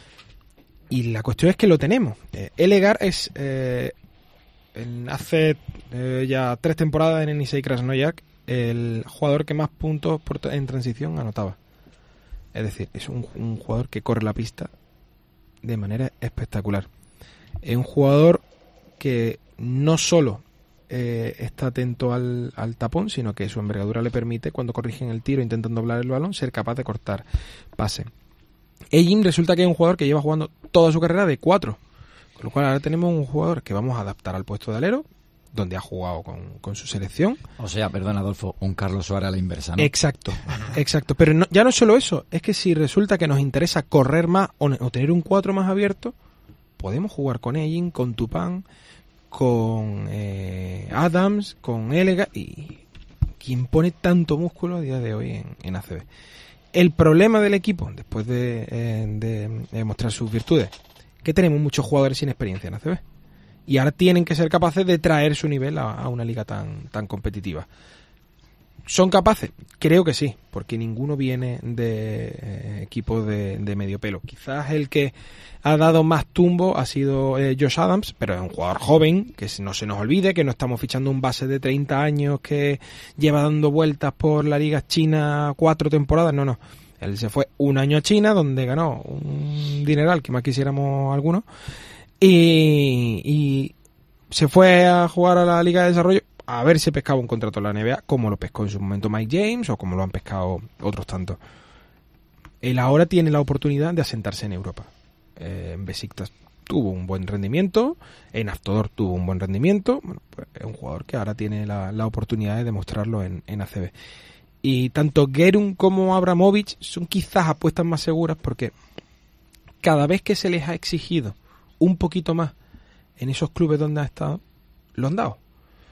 S: Y la cuestión es que lo tenemos. Eh, Elegar es eh, en, hace eh, ya tres temporadas en el Nisei Krasnoyarsk el jugador que más puntos por, en transición anotaba. Es decir, es un, un jugador que corre la pista de manera espectacular. Es un jugador que no solo eh, está atento al, al tapón, sino que su envergadura le permite, cuando corrigen el tiro intentando doblar el balón, ser capaz de cortar pase. Egin resulta que es un jugador que lleva jugando toda su carrera de cuatro, con lo cual ahora tenemos un jugador que vamos a adaptar al puesto de alero, donde ha jugado con, con su selección.
D: O sea, perdón, Adolfo, un Carlos Suárez a la inversa, ¿no?
S: Exacto, exacto. Pero no, ya no es solo eso, es que si resulta que nos interesa correr más o, o tener un cuatro más abierto, podemos jugar con Egin, con Tupán, con eh, Adams, con Elega, y quien pone tanto músculo a día de hoy en, en A C B. El problema del equipo, después de, eh, de, de mostrar sus virtudes, que tenemos muchos jugadores sin experiencia en A C B. Y ahora tienen que ser capaces de traer su nivel a, a una liga tan tan competitiva. ¿Son capaces? Creo que sí, porque ninguno viene de eh, equipos de, de medio pelo. Quizás el que ha dado más tumbo ha sido eh, Josh Adams, pero es un jugador joven, que no se nos olvide, que no estamos fichando un base de treinta años que lleva dando vueltas por la Liga China cuatro temporadas, no, no. Él se fue un año a China, donde ganó un dineral que más quisiéramos algunos, y, y se fue a jugar a la Liga de Desarrollo a ver si pescaba un contrato en la N B A, como lo pescó en su momento Mike James o como lo han pescado otros tantos. Él ahora tiene la oportunidad de asentarse en Europa. Eh, en Besiktas tuvo un buen rendimiento, en Avtodor tuvo un buen rendimiento. Bueno, pues es un jugador que ahora tiene la, la oportunidad de demostrarlo en, en A C B. Y tanto Gerun como Abramovich son quizás apuestas más seguras, porque cada vez que se les ha exigido un poquito más en esos clubes donde ha estado, lo han dado.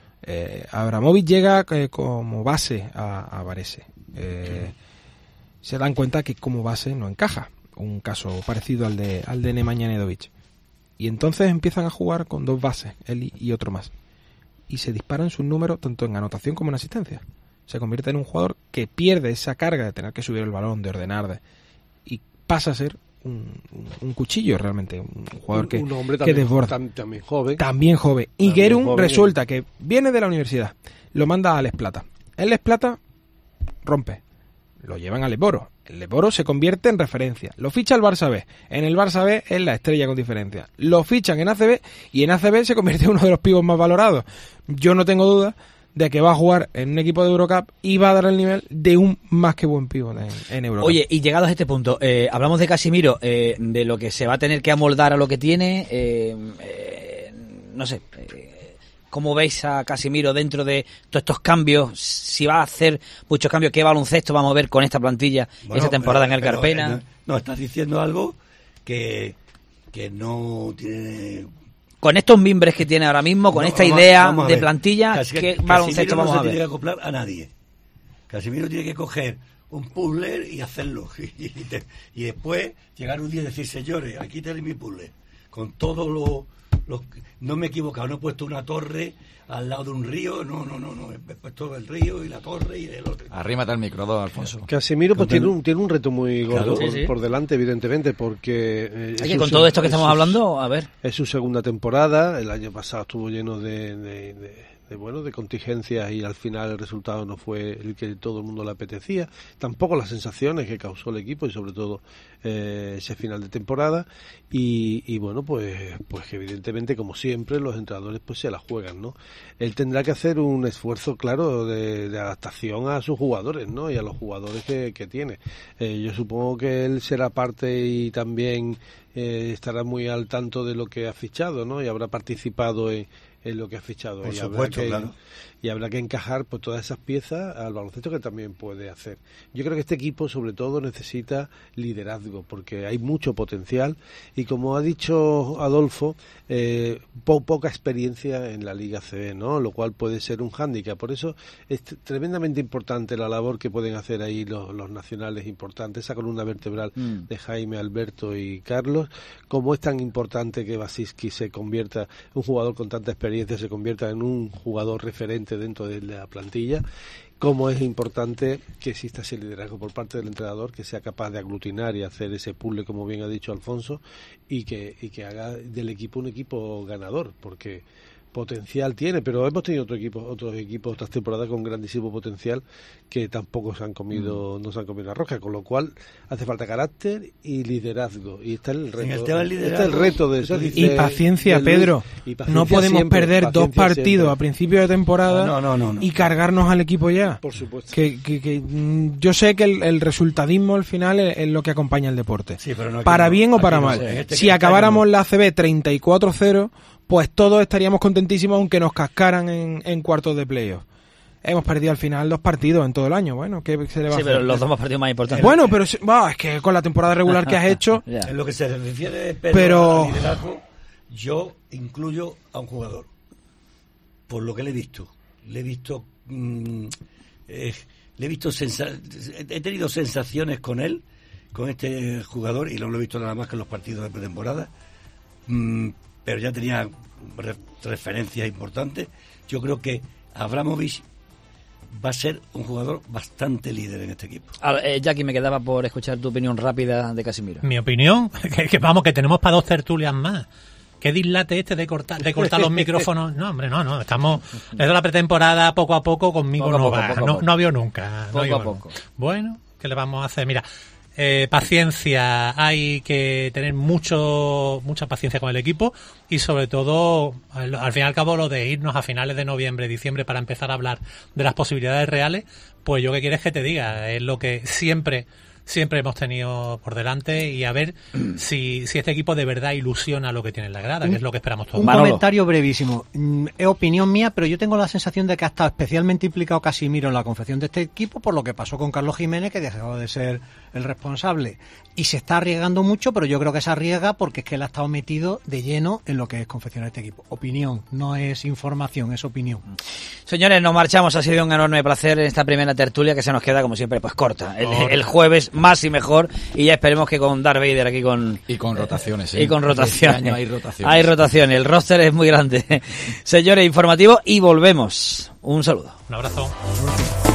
S: Eh, Abramovich llega eh, como base a, a Varese. Eh, se dan cuenta que como base no encaja. Un caso parecido al de al de Nemanja Nedovic. Y entonces empiezan a jugar con dos bases, él y, y otro más. Y se disparan sus números tanto en anotación como en asistencia. Se convierte en un jugador que pierde esa carga de tener que subir el balón, de ordenar, de, y pasa a ser un, un, un cuchillo realmente, un jugador que,
T: un hombre
S: que
T: también,
S: desborda.
T: tam, también joven.
S: También joven. Y
T: También
S: Gerun
T: joven.
S: resulta que viene de la universidad, lo manda a Les Plata. En Les Plata rompe, lo llevan a Leboro. El Leboro se convierte en referencia. Lo ficha el Barça B. En el Barça B es la estrella con diferencia. Lo fichan en A C B y en A C B se convierte en uno de los pibos más valorados. Yo no tengo duda de que va a jugar en un equipo de Eurocup y va a dar el nivel de un más que buen pívot en, en Eurocup.
C: Oye, y llegados a este punto, eh, hablamos de Casimiro, eh, de lo que se va a tener que amoldar a lo que tiene, eh, eh, no sé, eh, ¿cómo veis a Casimiro dentro de todos estos cambios? Si va a hacer muchos cambios, ¿qué baloncesto vamos a ver con esta plantilla
R: Bueno,
C: esta temporada
R: pero,
C: en el
R: pero,
C: Carpena?
R: No, no, estás diciendo algo que, que no tiene...
C: Con estos mimbres que tiene ahora mismo, con
R: No,
C: esta
R: vamos,
C: idea
R: vamos a
C: de
R: ver.
C: plantilla,
R: Casi-
C: ¿qué
R: Casimiro
C: baloncesto
R: no
C: vamos
R: se
C: a
R: tiene que
C: ver?
R: acoplar a nadie. Casimiro tiene que coger un puzzle y hacerlo. Y, te- y después llegar un día y decir, señores, aquí tenéis mi puzzle. Con todo lo, lo... No me he equivocado, no he puesto una torre al lado de un río. No, no, no, no. He puesto el río y la torre y el otro.
D: Arrímate al micro, don Alfonso.
T: Casemiro pues
R: Con-
T: tiene un, tiene un reto muy gordo
R: Claro.
T: por,
C: Sí, sí.
T: por delante, evidentemente, porque... eh,
C: Es
T: es
C: que
T: su
C: con
T: se-
C: todo esto que
T: es
C: estamos
T: su-
C: hablando, a ver.
T: Es su segunda temporada, el año pasado estuvo lleno de, de, de- de, bueno, de contingencias y al final el resultado no fue el que todo el mundo le apetecía, tampoco las sensaciones que causó el equipo y sobre todo eh, ese final de temporada y, y bueno, pues pues que evidentemente como siempre los entrenadores pues se la juegan, ¿no? Él tendrá que hacer un esfuerzo claro de, de adaptación a sus jugadores, ¿no? Y a los jugadores que, que tiene. Eh, yo supongo que él será parte y también eh, estará muy al tanto de lo que ha fichado, ¿no? Y habrá participado en, en lo que ha fichado.
R: Por
T: y
R: supuesto,
T: habrá que,
R: claro.
T: y habrá que encajar pues todas esas piezas al baloncesto que también puede hacer. Yo creo que este equipo sobre todo necesita liderazgo porque hay mucho potencial y como ha dicho Adolfo, eh, po- poca experiencia en la Liga C B, ¿no? Lo cual puede ser un hándicap. Por eso es t- tremendamente importante la labor que pueden hacer ahí los, los nacionales importantes, esa columna vertebral
C: Mm.
T: de Jaime, Alberto y Carlos. Como es tan importante que Basiski se convierta, un jugador con tanta experiencia se convierta en un jugador referente dentro de la plantilla, cómo es importante que exista ese liderazgo por parte del entrenador, que sea capaz de aglutinar y hacer ese puzzle, como bien ha dicho Alfonso, y que, y que haga del equipo un equipo ganador, porque potencial tiene, pero hemos tenido otro equipo, otros equipos otras temporadas con grandísimo potencial que tampoco se han comido,
R: Mm.
T: no se han comido la rosca, con lo cual hace falta carácter y liderazgo, y está el reto.
R: En el tema del
T: este
R: liderazgo,
T: es el reto de,
R: eso
T: de-
R: dice-
S: Y paciencia,
T: de Luis,
S: Pedro.
T: y paciencia
S: No podemos
T: siempre,
S: perder dos
T: paciencia
S: partidos
T: siempre.
S: a principio de temporada
R: No, no, no, no.
S: y cargarnos al equipo ya.
T: Por supuesto.
S: Que, que, que, mm, yo sé que el, el resultadismo al final es, es lo que acompaña el deporte.
R: Sí, pero no, aquí
S: para
R: no,
S: bien o
R: aquí
S: para
R: no
S: mal.
R: sé. En este-
S: si
R: este
S: acabáramos
R: año no.
S: la A C B treinta y cuatro cero, pues todos estaríamos contentísimos aunque nos cascaran en, en cuartos de playoff. Hemos perdido al final dos partidos en todo el año. Bueno, ¿qué se le va
C: Sí,
S: a
C: pero
S: hacer?
C: los dos más partidos más importantes.
S: Bueno, pero si- bah, es que con la temporada regular que has hecho...
C: Ya.
R: En lo que se refiere Pedro,
S: Pero-
R: al liderazgo, yo incluyo a un jugador. Por lo que le he visto. Le he visto... mm, eh, le he visto sensa- he tenido sensaciones con él, con este jugador, y no lo he visto nada más que en los partidos de pretemporada. Mm, pero ya tenía re- referencias importantes. Yo creo que Abramovich va a ser un jugador bastante líder en este equipo.
C: A ver, eh, Jackie, me quedaba por escuchar tu opinión rápida de Casimiro.
Q: Mi opinión, que, que vamos, que tenemos para dos tertulias más. ¿Qué dislate este de cortar, de cortar los micrófonos? No, hombre, no, no. Estamos. Es de la pretemporada poco a poco, conmigo
C: poco
Q: no
C: poco,
Q: va.
C: poco
Q: No,
C: poco.
Q: no vio nunca.
C: Poco
Q: no vio
C: a poco.
Q: nunca. Bueno, ¿qué le vamos a hacer? Mira, eh, paciencia. Hay que tener mucho mucha paciencia con el equipo y sobre todo, al, al fin y al cabo, lo de irnos a finales de noviembre, diciembre para empezar a hablar de las posibilidades reales, pues yo qué quieres que te diga. Es lo que siempre... siempre hemos tenido por delante y a ver si, si este equipo de verdad ilusiona lo que tiene en la grada, que es lo que esperamos todos.
U: Un comentario brevísimo. Mm, Es opinión mía, pero yo tengo la sensación de que ha estado especialmente implicado Casimiro en la confección de este equipo por lo que pasó con Carlos Jiménez, que dejó de ser el responsable. Y se está arriesgando mucho, pero yo creo que se arriesga porque es que él ha estado metido de lleno en lo que es confeccionar este equipo. Opinión, no es información, es opinión.
C: Señores, nos marchamos. Ha sido un enorme placer en esta primera tertulia que se nos queda, como siempre, pues corta. El, el jueves más y mejor y ya esperemos que con Darth Vader aquí con...
D: Y con rotaciones, ¿eh?
C: Y con rotaciones.
D: Este año hay rotaciones.
C: Hay rotaciones. El roster es muy grande. Señores, informativo y volvemos. Un saludo.
Q: Un abrazo.